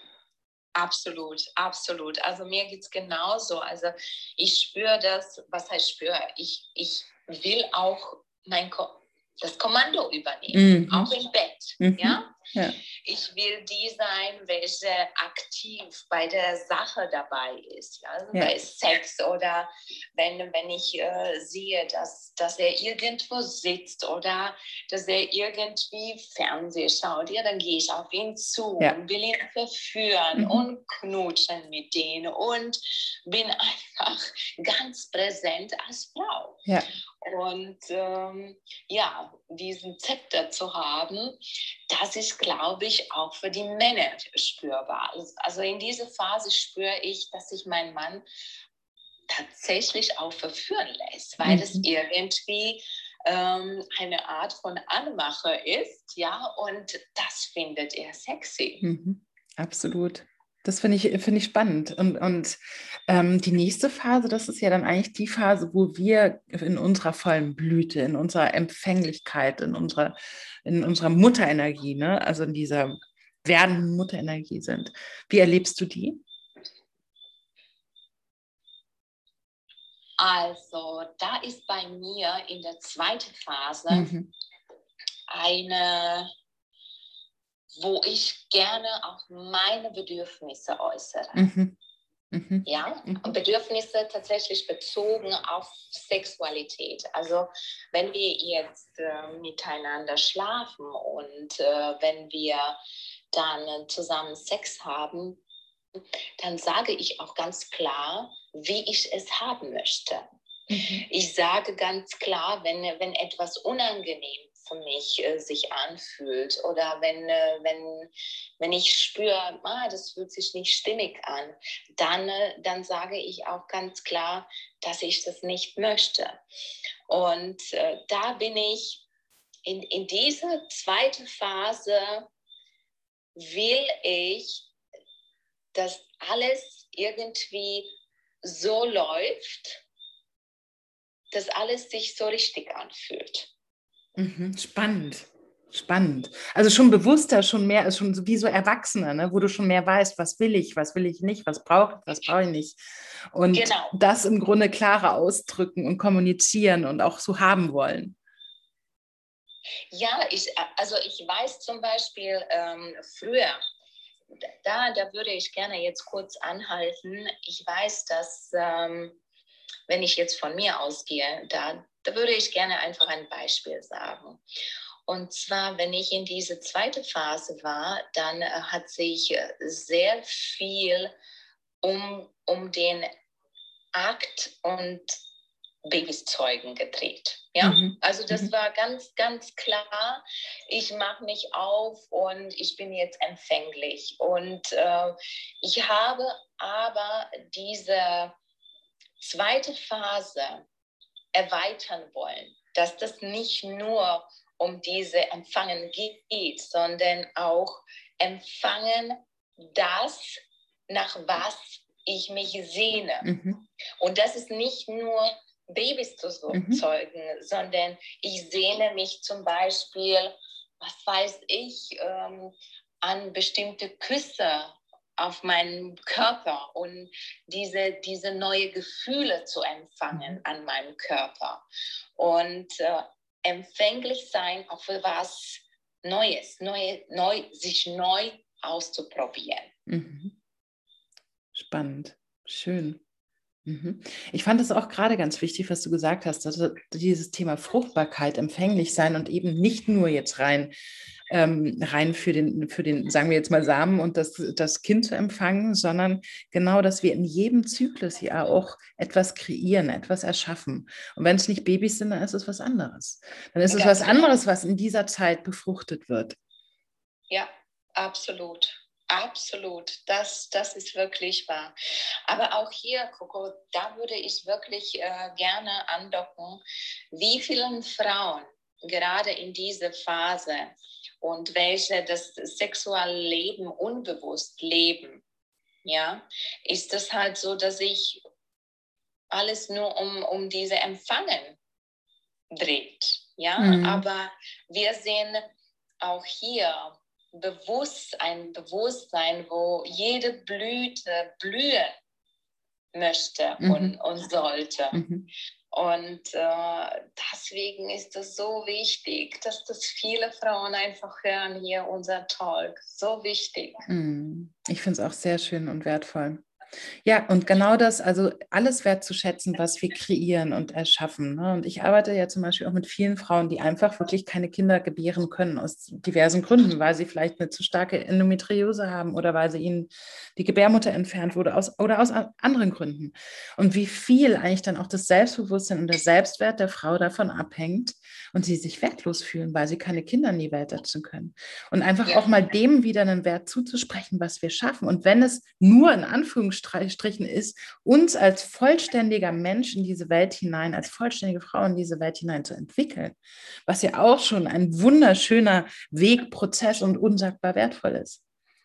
[SPEAKER 2] Absolut, absolut. Also mir geht es genauso. Also ich spüre das, was heißt spüre? Ich, ich will auch mein Ko- das Kommando übernehmen, mhm. auch im Bett. Mhm. Ja? Ja. Ich will die sein, welche aktiv bei der Sache dabei ist, ja? Also ja. bei Sex oder wenn, wenn ich äh, sehe, dass, dass er irgendwo sitzt oder dass er irgendwie Fernsehen schaut, ja, dann gehe ich auf ihn zu ja. und will ihn verführen mhm. und knutschen mit denen und bin einfach ganz präsent als Frau. Ja. Und ähm, ja, diesen Zepter zu haben, das ist, glaube ich, auch für die Männer spürbar. Also in dieser Phase spüre ich, dass ich meinen Mann tatsächlich auch verführen lässt, weil
[SPEAKER 1] Mhm.
[SPEAKER 2] es irgendwie ähm, eine Art von Anmache ist, ja, und das findet er sexy.
[SPEAKER 1] Mhm. Absolut. Das finde ich, finde ich spannend. Und, und ähm, die nächste Phase, das ist ja dann eigentlich die Phase, wo wir in unserer vollen Blüte, in unserer Empfänglichkeit, in unserer, in unserer Mutterenergie, ne? Also in dieser werdenden Mutterenergie sind. Wie erlebst du die?
[SPEAKER 2] Also, da ist bei mir in der zweiten Phase
[SPEAKER 1] Mhm.
[SPEAKER 2] eine, wo ich gerne auch meine Bedürfnisse äußere.
[SPEAKER 1] Mhm. Mhm.
[SPEAKER 2] Ja,
[SPEAKER 1] Mhm.
[SPEAKER 2] Bedürfnisse tatsächlich bezogen auf Sexualität. Also wenn wir jetzt äh, miteinander schlafen und äh, wenn wir dann zusammen Sex haben, dann sage ich auch ganz klar, wie ich es haben möchte.
[SPEAKER 1] Mhm.
[SPEAKER 2] Ich sage ganz klar, wenn, wenn etwas unangenehm für mich äh, sich anfühlt oder wenn, äh, wenn, wenn ich spüre, ah, das fühlt sich nicht stimmig an, dann, äh, dann sage ich auch ganz klar, dass ich das nicht möchte. Und äh, da bin ich in, in diese zweite Phase, will ich, dass alles irgendwie so läuft, dass alles sich so richtig anfühlt.
[SPEAKER 1] Mhm. Spannend. Spannend. Also schon bewusster, schon mehr, also schon so wie so Erwachsener, ne? Wo du schon mehr weißt, was will ich, was will ich nicht, was brauche ich, was brauche ich nicht. Und
[SPEAKER 2] Genau.
[SPEAKER 1] das im Grunde klarer ausdrücken und kommunizieren und auch so haben wollen.
[SPEAKER 2] Ja, ich, also ich weiß zum Beispiel ähm, früher, da, da würde ich gerne jetzt kurz anhalten. Ich weiß, dass, ähm, wenn ich jetzt von mir ausgehe, da, da würde ich gerne einfach ein Beispiel sagen. Und zwar, wenn ich in diese zweite Phase war, dann äh, hat sich äh, sehr viel um, um den Akt und Babys zeugen gedreht. Ja,
[SPEAKER 1] Mhm.
[SPEAKER 2] also das
[SPEAKER 1] Mhm.
[SPEAKER 2] war ganz, ganz klar. Ich mache mich auf und ich bin jetzt empfänglich. Und äh, ich habe aber diese zweite Phase erweitern wollen, dass das nicht nur um diese Empfangen geht, sondern auch empfangen das, nach was ich mich sehne.
[SPEAKER 1] Mhm.
[SPEAKER 2] Und das ist nicht nur Babys zu
[SPEAKER 1] Mhm.
[SPEAKER 2] zeugen, sondern ich sehne mich zum Beispiel, was weiß ich, ähm, an bestimmte Küsse auf meinen Körper und diese, diese neue Gefühle zu empfangen
[SPEAKER 1] Mhm.
[SPEAKER 2] an meinem Körper. Und äh, empfänglich sein auch für was Neues, neu, neu, sich neu auszuprobieren.
[SPEAKER 1] Mhm. Spannend. Schön. Mhm. Ich fand es auch gerade ganz wichtig, was du gesagt hast, dass dieses Thema Fruchtbarkeit, empfänglich sein und eben nicht nur jetzt rein, ähm, rein für den, für den, sagen wir jetzt mal, Samen und das, das Kind zu empfangen, sondern genau, dass wir in jedem Zyklus ja auch etwas kreieren, etwas erschaffen. Und wenn es nicht Babys sind, dann ist es was anderes. Dann ist es was
[SPEAKER 2] Ganz genau.
[SPEAKER 1] anderes, was in dieser Zeit befruchtet wird.
[SPEAKER 2] Ja, absolut. Absolut, das, das ist wirklich wahr. Aber auch hier, Coco, da würde ich wirklich äh, gerne andocken, wie vielen Frauen gerade in dieser Phase und welche das sexuelle Leben unbewusst leben, ja, ist es halt so, dass sich alles nur um, um diese Empfangen dreht, ja,
[SPEAKER 1] Mhm.
[SPEAKER 2] aber wir sehen auch hier bewusst ein Bewusstsein, wo jede Blüte blühen möchte
[SPEAKER 1] Mhm.
[SPEAKER 2] und, und sollte.
[SPEAKER 1] Mhm.
[SPEAKER 2] Und äh, deswegen ist es so wichtig, dass das viele Frauen einfach hören hier unser Talk. So wichtig.
[SPEAKER 1] Mhm. Ich finde es auch sehr schön und wertvoll. Ja, und genau das, also alles wertzuschätzen, was wir kreieren und erschaffen. Ne? Und ich arbeite ja zum Beispiel auch mit vielen Frauen, die einfach wirklich keine Kinder gebären können, aus diversen Gründen, weil sie vielleicht eine zu starke Endometriose haben oder weil sie ihnen die Gebärmutter entfernt wurde aus, oder aus anderen Gründen. Und wie viel eigentlich dann auch das Selbstbewusstsein und der Selbstwert der Frau davon abhängt und sie sich wertlos fühlen, weil sie keine Kinder in die Welt setzen können. Und einfach
[SPEAKER 2] Ja.
[SPEAKER 1] auch mal dem wieder einen Wert zuzusprechen, was wir schaffen. Und wenn es nur in Anführungsstrichen Anführungsstrichen ist, uns als vollständiger Mensch in diese Welt hinein, als vollständige Frau in diese Welt hinein zu entwickeln, was ja auch schon ein wunderschöner Weg, Prozess und unsagbar wertvoll ist.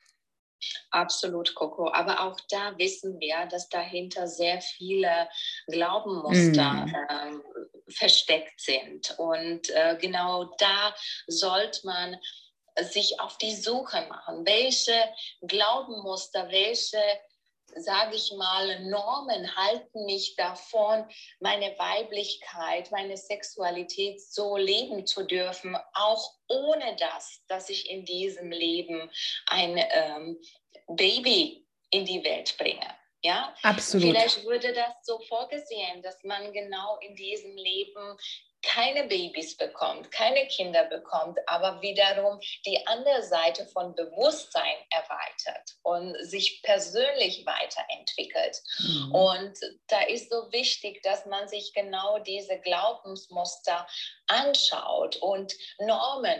[SPEAKER 2] Absolut, Coco. Aber auch da wissen wir, dass dahinter sehr viele Glaubenmuster mm. ähm, versteckt sind. Und äh, genau da sollte man sich auf die Suche machen. Welche Glaubenmuster, welche, sage ich mal, Normen halten mich davon, meine Weiblichkeit, meine Sexualität so leben zu dürfen, auch ohne das, dass ich in diesem Leben ein ähm, Baby in die Welt bringe. Ja?
[SPEAKER 1] Absolut.
[SPEAKER 2] Vielleicht würde das so vorgesehen, dass man genau in diesem Leben keine Babys bekommt, keine Kinder bekommt, aber wiederum die andere Seite von Bewusstsein erweitert und sich persönlich weiterentwickelt. Mhm. Und da ist so wichtig, dass man sich genau diese Glaubensmuster anschaut, und Normen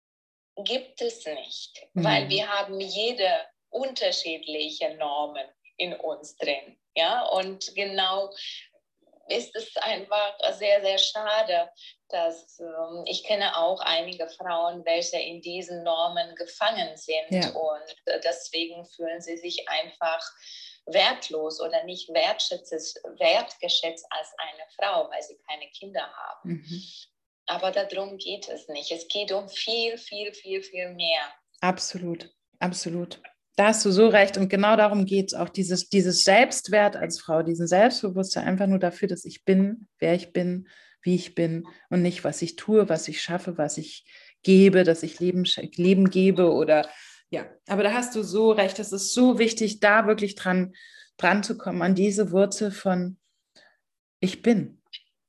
[SPEAKER 2] gibt es nicht, mhm. weil wir haben jede unterschiedliche Normen in uns drin. Ja? Und genau ist es einfach sehr, sehr schade, dass ähm, ich kenne auch einige Frauen, welche in diesen Normen gefangen sind, ja. und äh, deswegen fühlen sie sich einfach wertlos oder nicht wertschätzt, wertgeschätzt als eine Frau, weil sie keine Kinder haben. Mhm. Aber darum geht es nicht. Es geht um viel, viel, viel, viel mehr.
[SPEAKER 1] Absolut, absolut. Da hast du so recht, und genau darum geht es auch, dieses, dieses Selbstwert als Frau, diesen Selbstbewusstsein einfach nur dafür, dass ich bin, wer ich bin, wie ich bin, und nicht, was ich tue, was ich schaffe, was ich gebe, dass ich Leben, Leben gebe oder, ja, aber da hast du so recht, es ist so wichtig, da wirklich dran, dran zu kommen, an diese Wurzel von ich bin.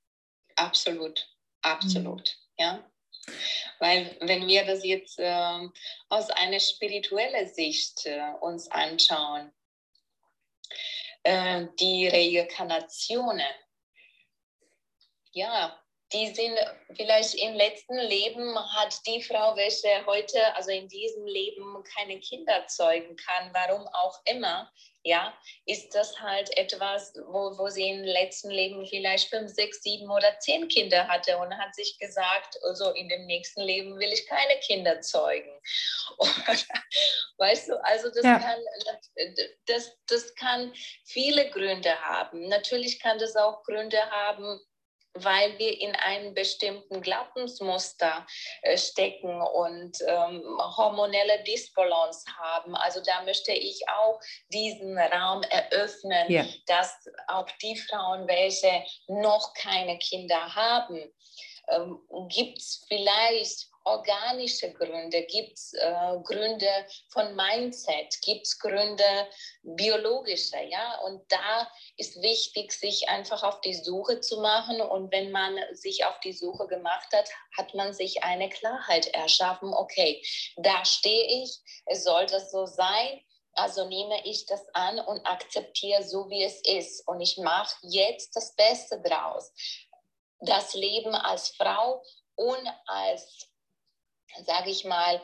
[SPEAKER 2] Absolut, absolut, mhm. ja. Weil wenn wir das jetzt äh, aus einer spirituellen Sicht äh, uns anschauen, äh, die Reinkarnationen, ja, die sind vielleicht im letzten Leben, hat die Frau, welche heute, also in diesem Leben keine Kinder zeugen kann, warum auch immer, ja, ist das halt etwas, wo, wo sie im letzten Leben vielleicht fünf, sechs, sieben oder zehn Kinder hatte und hat sich gesagt, also in dem nächsten Leben will ich keine Kinder zeugen. Und, weißt du, also das, ja. kann, das, das kann viele Gründe haben. Natürlich kann das auch Gründe haben, weil wir in einem bestimmten Glaubensmuster äh, stecken und ähm, hormonelle Disbalance haben. Also da möchte ich auch diesen Raum eröffnen, ja. dass auch die Frauen, welche noch keine Kinder haben, ähm, gibt es vielleicht organische Gründe, gibt es äh, Gründe von Mindset, gibt es Gründe biologische, ja, und da ist wichtig, sich einfach auf die Suche zu machen, und wenn man sich auf die Suche gemacht hat, hat man sich eine Klarheit erschaffen, okay, da stehe ich, es sollte so sein, also nehme ich das an und akzeptiere so, wie es ist, und ich mache jetzt das Beste draus. Das Leben als Frau und als, sage ich mal,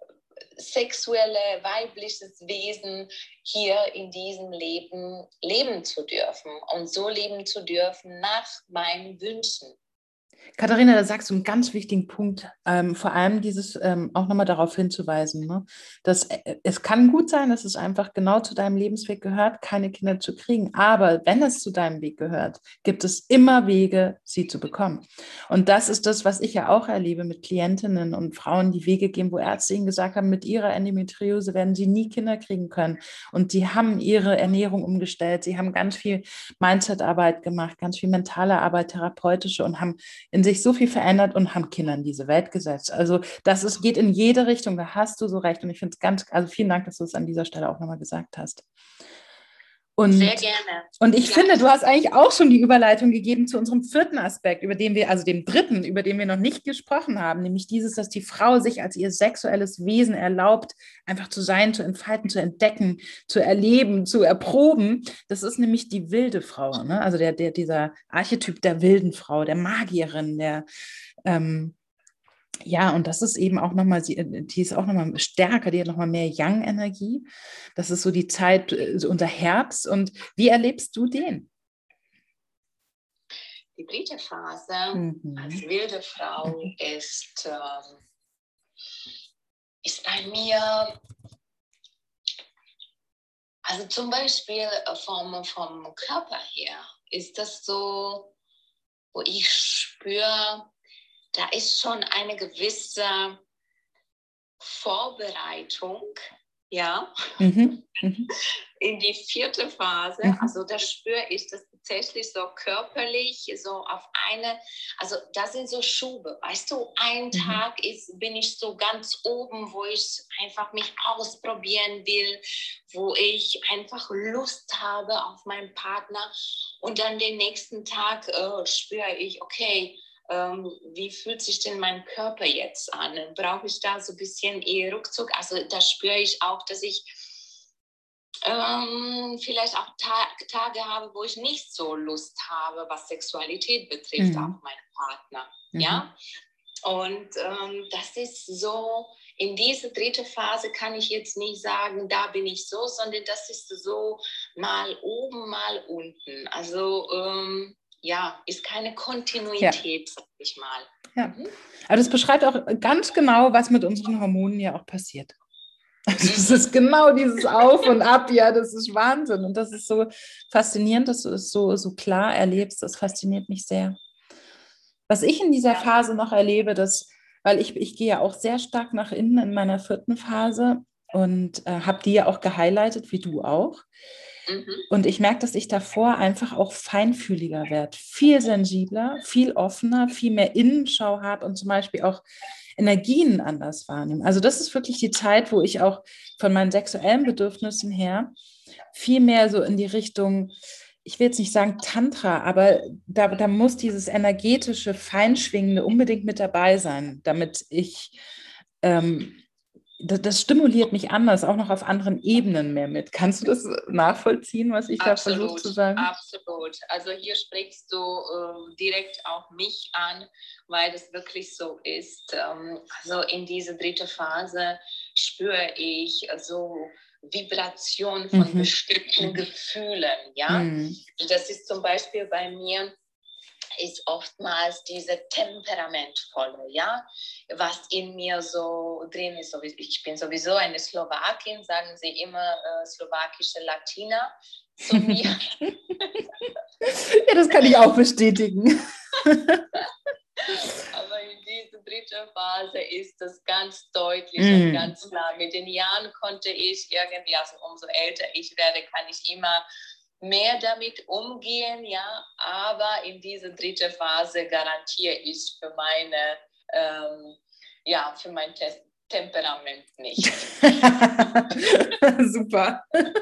[SPEAKER 2] sexuelle, weibliches Wesen hier in diesem Leben leben zu dürfen und so leben zu dürfen nach meinen Wünschen.
[SPEAKER 1] Katharina, da sagst du einen ganz wichtigen Punkt, ähm, vor allem dieses ähm, auch nochmal darauf hinzuweisen, ne? Dass äh, es kann gut sein, dass es einfach genau zu deinem Lebensweg gehört, keine Kinder zu kriegen, aber wenn es zu deinem Weg gehört, gibt es immer Wege, sie zu bekommen. Und das ist das, was ich ja auch erlebe mit Klientinnen und Frauen, die Wege gehen, wo Ärzte ihnen gesagt haben, mit ihrer Endometriose werden sie nie Kinder kriegen können, und die haben ihre Ernährung umgestellt, sie haben ganz viel Mindset-Arbeit gemacht, ganz viel mentale Arbeit, therapeutische, und haben in sich so viel verändert und haben Kinder in diese Welt gesetzt. Also das ist, geht in jede Richtung, da hast du so recht, und ich finde es ganz, also vielen Dank, dass du es an dieser Stelle auch nochmal gesagt hast. Und,
[SPEAKER 2] Sehr gerne.
[SPEAKER 1] Und ich ja. finde, du hast eigentlich auch schon die Überleitung gegeben zu unserem vierten Aspekt, über den wir, also dem dritten, über den wir noch nicht gesprochen haben, nämlich dieses, dass die Frau sich als ihr sexuelles Wesen erlaubt, einfach zu sein, zu entfalten, zu entdecken, zu erleben, zu erproben. Das ist nämlich die wilde Frau, ne? Also der, der, dieser Archetyp der wilden Frau, der Magierin, der, ähm, Ja, und das ist eben auch nochmal, die ist auch nochmal stärker, die hat nochmal mehr Yang-Energie. Das ist so die Zeit, so unser Herbst. Und wie erlebst du den?
[SPEAKER 2] Die dritte Phase
[SPEAKER 1] Mhm.
[SPEAKER 2] als wilde Frau
[SPEAKER 1] Mhm.
[SPEAKER 2] ist, ähm, ist bei mir, also zum Beispiel vom, vom Körper her, ist das so, wo ich spüre, da ist schon eine gewisse Vorbereitung, ja,
[SPEAKER 1] Mhm. Mhm.
[SPEAKER 2] in die vierte Phase.
[SPEAKER 1] Mhm.
[SPEAKER 2] Also da spüre ich das tatsächlich so körperlich, so auf eine, also das sind so Schube, weißt du, ein
[SPEAKER 1] Mhm.
[SPEAKER 2] Tag ist, bin ich so ganz oben, wo ich einfach mich ausprobieren will, wo ich einfach Lust habe auf meinen Partner, und dann den nächsten Tag äh, spüre ich, okay, ähm, wie fühlt sich denn mein Körper jetzt an? Brauche ich da so ein bisschen eher Rückzug? Also da spüre ich auch, dass ich ähm, vielleicht auch Ta Tage habe, wo ich nicht so Lust habe, was Sexualität betrifft,
[SPEAKER 1] Mhm.
[SPEAKER 2] auf meinen Partner.
[SPEAKER 1] Mhm.
[SPEAKER 2] Ja? Und ähm, das ist so, in diese dritte Phase kann ich jetzt nicht sagen, da bin ich so, sondern das ist so mal oben, mal unten. Also ähm, ja, ist keine Kontinuität, ja, sag ich mal.
[SPEAKER 1] Ja.
[SPEAKER 2] Mhm.
[SPEAKER 1] Aber das beschreibt auch ganz genau, was mit unseren Hormonen ja auch passiert. Das ist genau dieses Auf und Ab, ja, das ist Wahnsinn. Und das ist so faszinierend, dass du es so, so klar erlebst. Das fasziniert mich sehr. Was ich in dieser Phase noch erlebe, dass, weil ich, ich gehe ja auch sehr stark nach innen in meiner vierten Phase und äh, habe die ja auch gehighlightet, wie du auch.
[SPEAKER 2] Mhm.
[SPEAKER 1] Und ich merke, dass ich davor einfach auch feinfühliger werde, viel sensibler, viel offener, viel mehr Innenschau habe und zum Beispiel auch Energien anders wahrnehme. Also das ist wirklich die Zeit, wo ich auch von meinen sexuellen Bedürfnissen her viel mehr so in die Richtung, ich will jetzt nicht sagen Tantra, aber da, da muss dieses energetische, feinschwingende unbedingt mit dabei sein, damit ich, ähm, das, das stimuliert mich anders, auch noch auf anderen Ebenen mehr mit. Kannst du das nachvollziehen, was ich da versuche zu sagen?
[SPEAKER 2] Absolut. Also hier sprichst du äh, direkt auch mich an, weil das wirklich so ist. Ähm, also in dieser dritten Phase spüre ich so Vibration von
[SPEAKER 1] Mhm.
[SPEAKER 2] bestimmten Gefühlen. Ja?
[SPEAKER 1] Mhm.
[SPEAKER 2] Das ist zum Beispiel bei mir, ist oftmals diese temperamentvolle, ja, was in mir so drin ist. Ich bin sowieso eine Slowakin, sagen sie immer äh, slowakische Latina zu mir.
[SPEAKER 1] Ja, das kann ich auch bestätigen.
[SPEAKER 2] Aber in dieser dritten Phase ist das ganz deutlich
[SPEAKER 1] Mm.
[SPEAKER 2] und ganz klar. Mit den Jahren konnte ich irgendwie, also umso älter ich werde, kann ich immer mehr damit umgehen, ja, aber in dieser dritten Phase garantiere ich für meine, ähm, ja, für mein Te- Temperament nicht.
[SPEAKER 1] Super.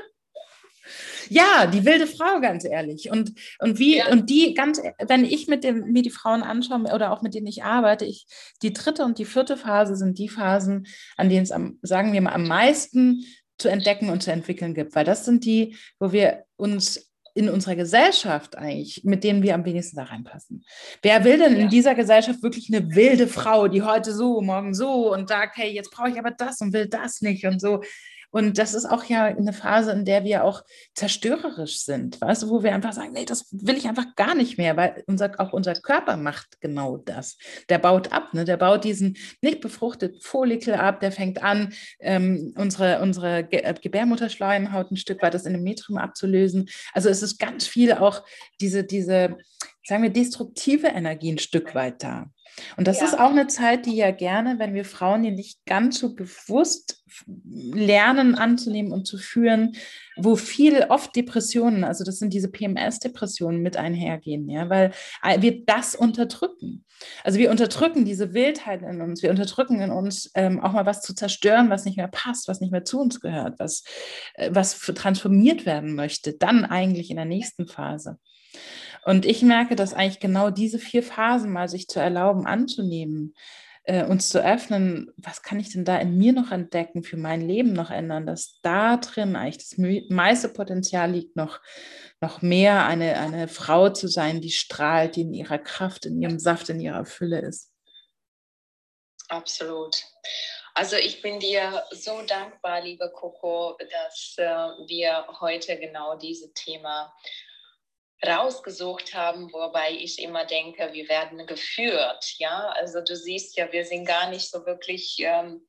[SPEAKER 1] Ja, die wilde Frau, ganz ehrlich. Und, und wie,
[SPEAKER 2] Ja.
[SPEAKER 1] und die ganz, wenn ich mit dem, mir die Frauen anschaue oder auch mit denen ich arbeite, ich, die dritte und die vierte Phase sind die Phasen, an denen es am, sagen wir mal, am meisten zu entdecken und zu entwickeln gibt. Weil das sind die, wo wir uns in unserer Gesellschaft eigentlich, mit denen wir am wenigsten da reinpassen. Wer will denn in
[SPEAKER 2] Ja.
[SPEAKER 1] dieser Gesellschaft wirklich eine wilde Frau, die heute so, morgen so und sagt, hey, jetzt brauche ich aber das und will das nicht und so. Und das ist auch ja eine Phase, in der wir auch zerstörerisch sind, weißt du, wo wir einfach sagen, nee, das will ich einfach gar nicht mehr, weil unser, auch unser Körper macht genau das. Der baut ab, ne? Der baut diesen nicht befruchteten Follikel ab, der fängt an, ähm, unsere, unsere Ge Gebärmutterschleimhaut ein Stück weit das Endometrium abzulösen. Also es ist ganz viel auch diese, diese, sagen wir, destruktive Energie ein Stück weit da. Und das
[SPEAKER 2] Ja.
[SPEAKER 1] ist auch eine Zeit, die ja gerne, wenn wir Frauen die nicht ganz so bewusst lernen anzunehmen und zu führen, wo viel oft Depressionen, also das sind diese P M S-Depressionen mit einhergehen, ja, weil wir das unterdrücken. Also wir unterdrücken diese Wildheit in uns, wir unterdrücken in uns ähm, auch mal was zu zerstören, was nicht mehr passt, was nicht mehr zu uns gehört, was, äh, was transformiert werden möchte, dann eigentlich in der nächsten Phase. Und ich merke, dass eigentlich genau diese vier Phasen mal sich zu erlauben, anzunehmen, äh, uns zu öffnen, was kann ich denn da in mir noch entdecken, für mein Leben noch ändern, dass da drin eigentlich das meiste Potenzial liegt, noch, noch mehr eine, eine Frau zu sein, die strahlt, die in ihrer Kraft, in ihrem Saft, in ihrer Fülle ist.
[SPEAKER 2] Absolut. Also ich bin dir so dankbar, liebe Coco, dass äh, wir heute genau dieses Thema rausgesucht haben, wobei ich immer denke, wir werden geführt. Ja, also du siehst ja, wir sind gar nicht so wirklich ähm,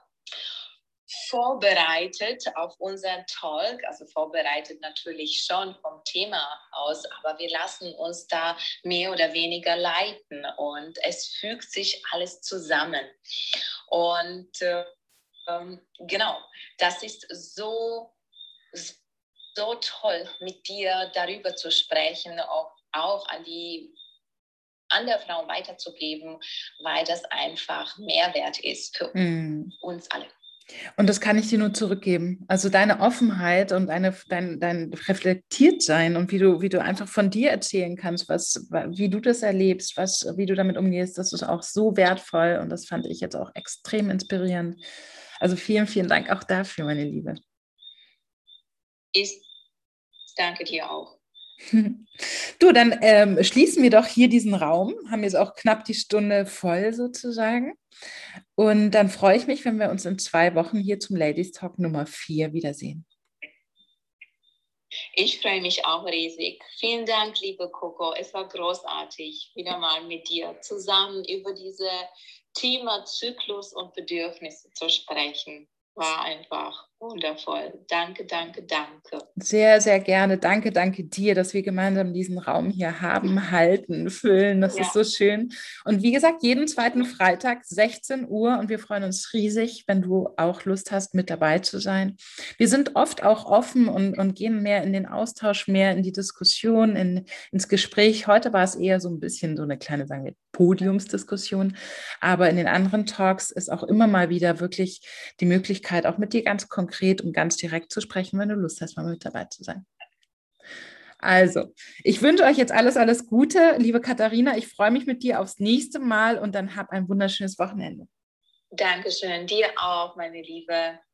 [SPEAKER 2] vorbereitet auf unseren Talk, also vorbereitet natürlich schon vom Thema aus, aber wir lassen uns da mehr oder weniger leiten und es fügt sich alles zusammen. Und äh, ähm, genau, das ist so, so toll, mit dir darüber zu sprechen, auch, auch an die andere Frauen weiterzugeben, weil das einfach Mehrwert ist für mm. uns alle.
[SPEAKER 1] Und das kann ich dir nur zurückgeben. Also deine Offenheit und deine, dein, dein Reflektiertsein und wie du, wie du einfach von dir erzählen kannst, was, wie du das erlebst, was, wie du damit umgehst, das ist auch so wertvoll und das fand ich jetzt auch extrem inspirierend. Also vielen, vielen Dank auch dafür, meine Liebe.
[SPEAKER 2] Ich danke dir auch.
[SPEAKER 1] Du, dann ähm, schließen wir doch hier diesen Raum, haben jetzt auch knapp die Stunde voll sozusagen. Und dann freue ich mich, wenn wir uns in zwei Wochen hier zum Ladies Talk Nummer vier wiedersehen.
[SPEAKER 2] Ich freue mich auch riesig. Vielen Dank, liebe Coco. Es war großartig, wieder mal mit dir zusammen über diese Thema Zyklus und Bedürfnisse zu sprechen. War einfach wundervoll. Danke, danke, danke.
[SPEAKER 1] Sehr, sehr gerne. Danke, danke dir, dass wir gemeinsam diesen Raum hier haben, halten, füllen. Das ja. ist so schön. Und wie gesagt, jeden zweiten Freitag, sechzehn Uhr. Und wir freuen uns riesig, wenn du auch Lust hast, mit dabei zu sein. Wir sind oft auch offen und, und gehen mehr in den Austausch, mehr in die Diskussion, in, ins Gespräch. Heute war es eher so ein bisschen so eine kleine, sagen wir, Podiumsdiskussion. Aber in den anderen Talks ist auch immer mal wieder wirklich die Möglichkeit, auch mit dir ganz konkret und ganz direkt zu sprechen, wenn du Lust hast, mal mit dabei zu sein. Also, ich wünsche euch jetzt alles, alles Gute. Liebe Katharina, ich freue mich mit dir aufs nächste Mal und dann hab ein wunderschönes Wochenende.
[SPEAKER 2] Dankeschön, dir auch, meine Liebe.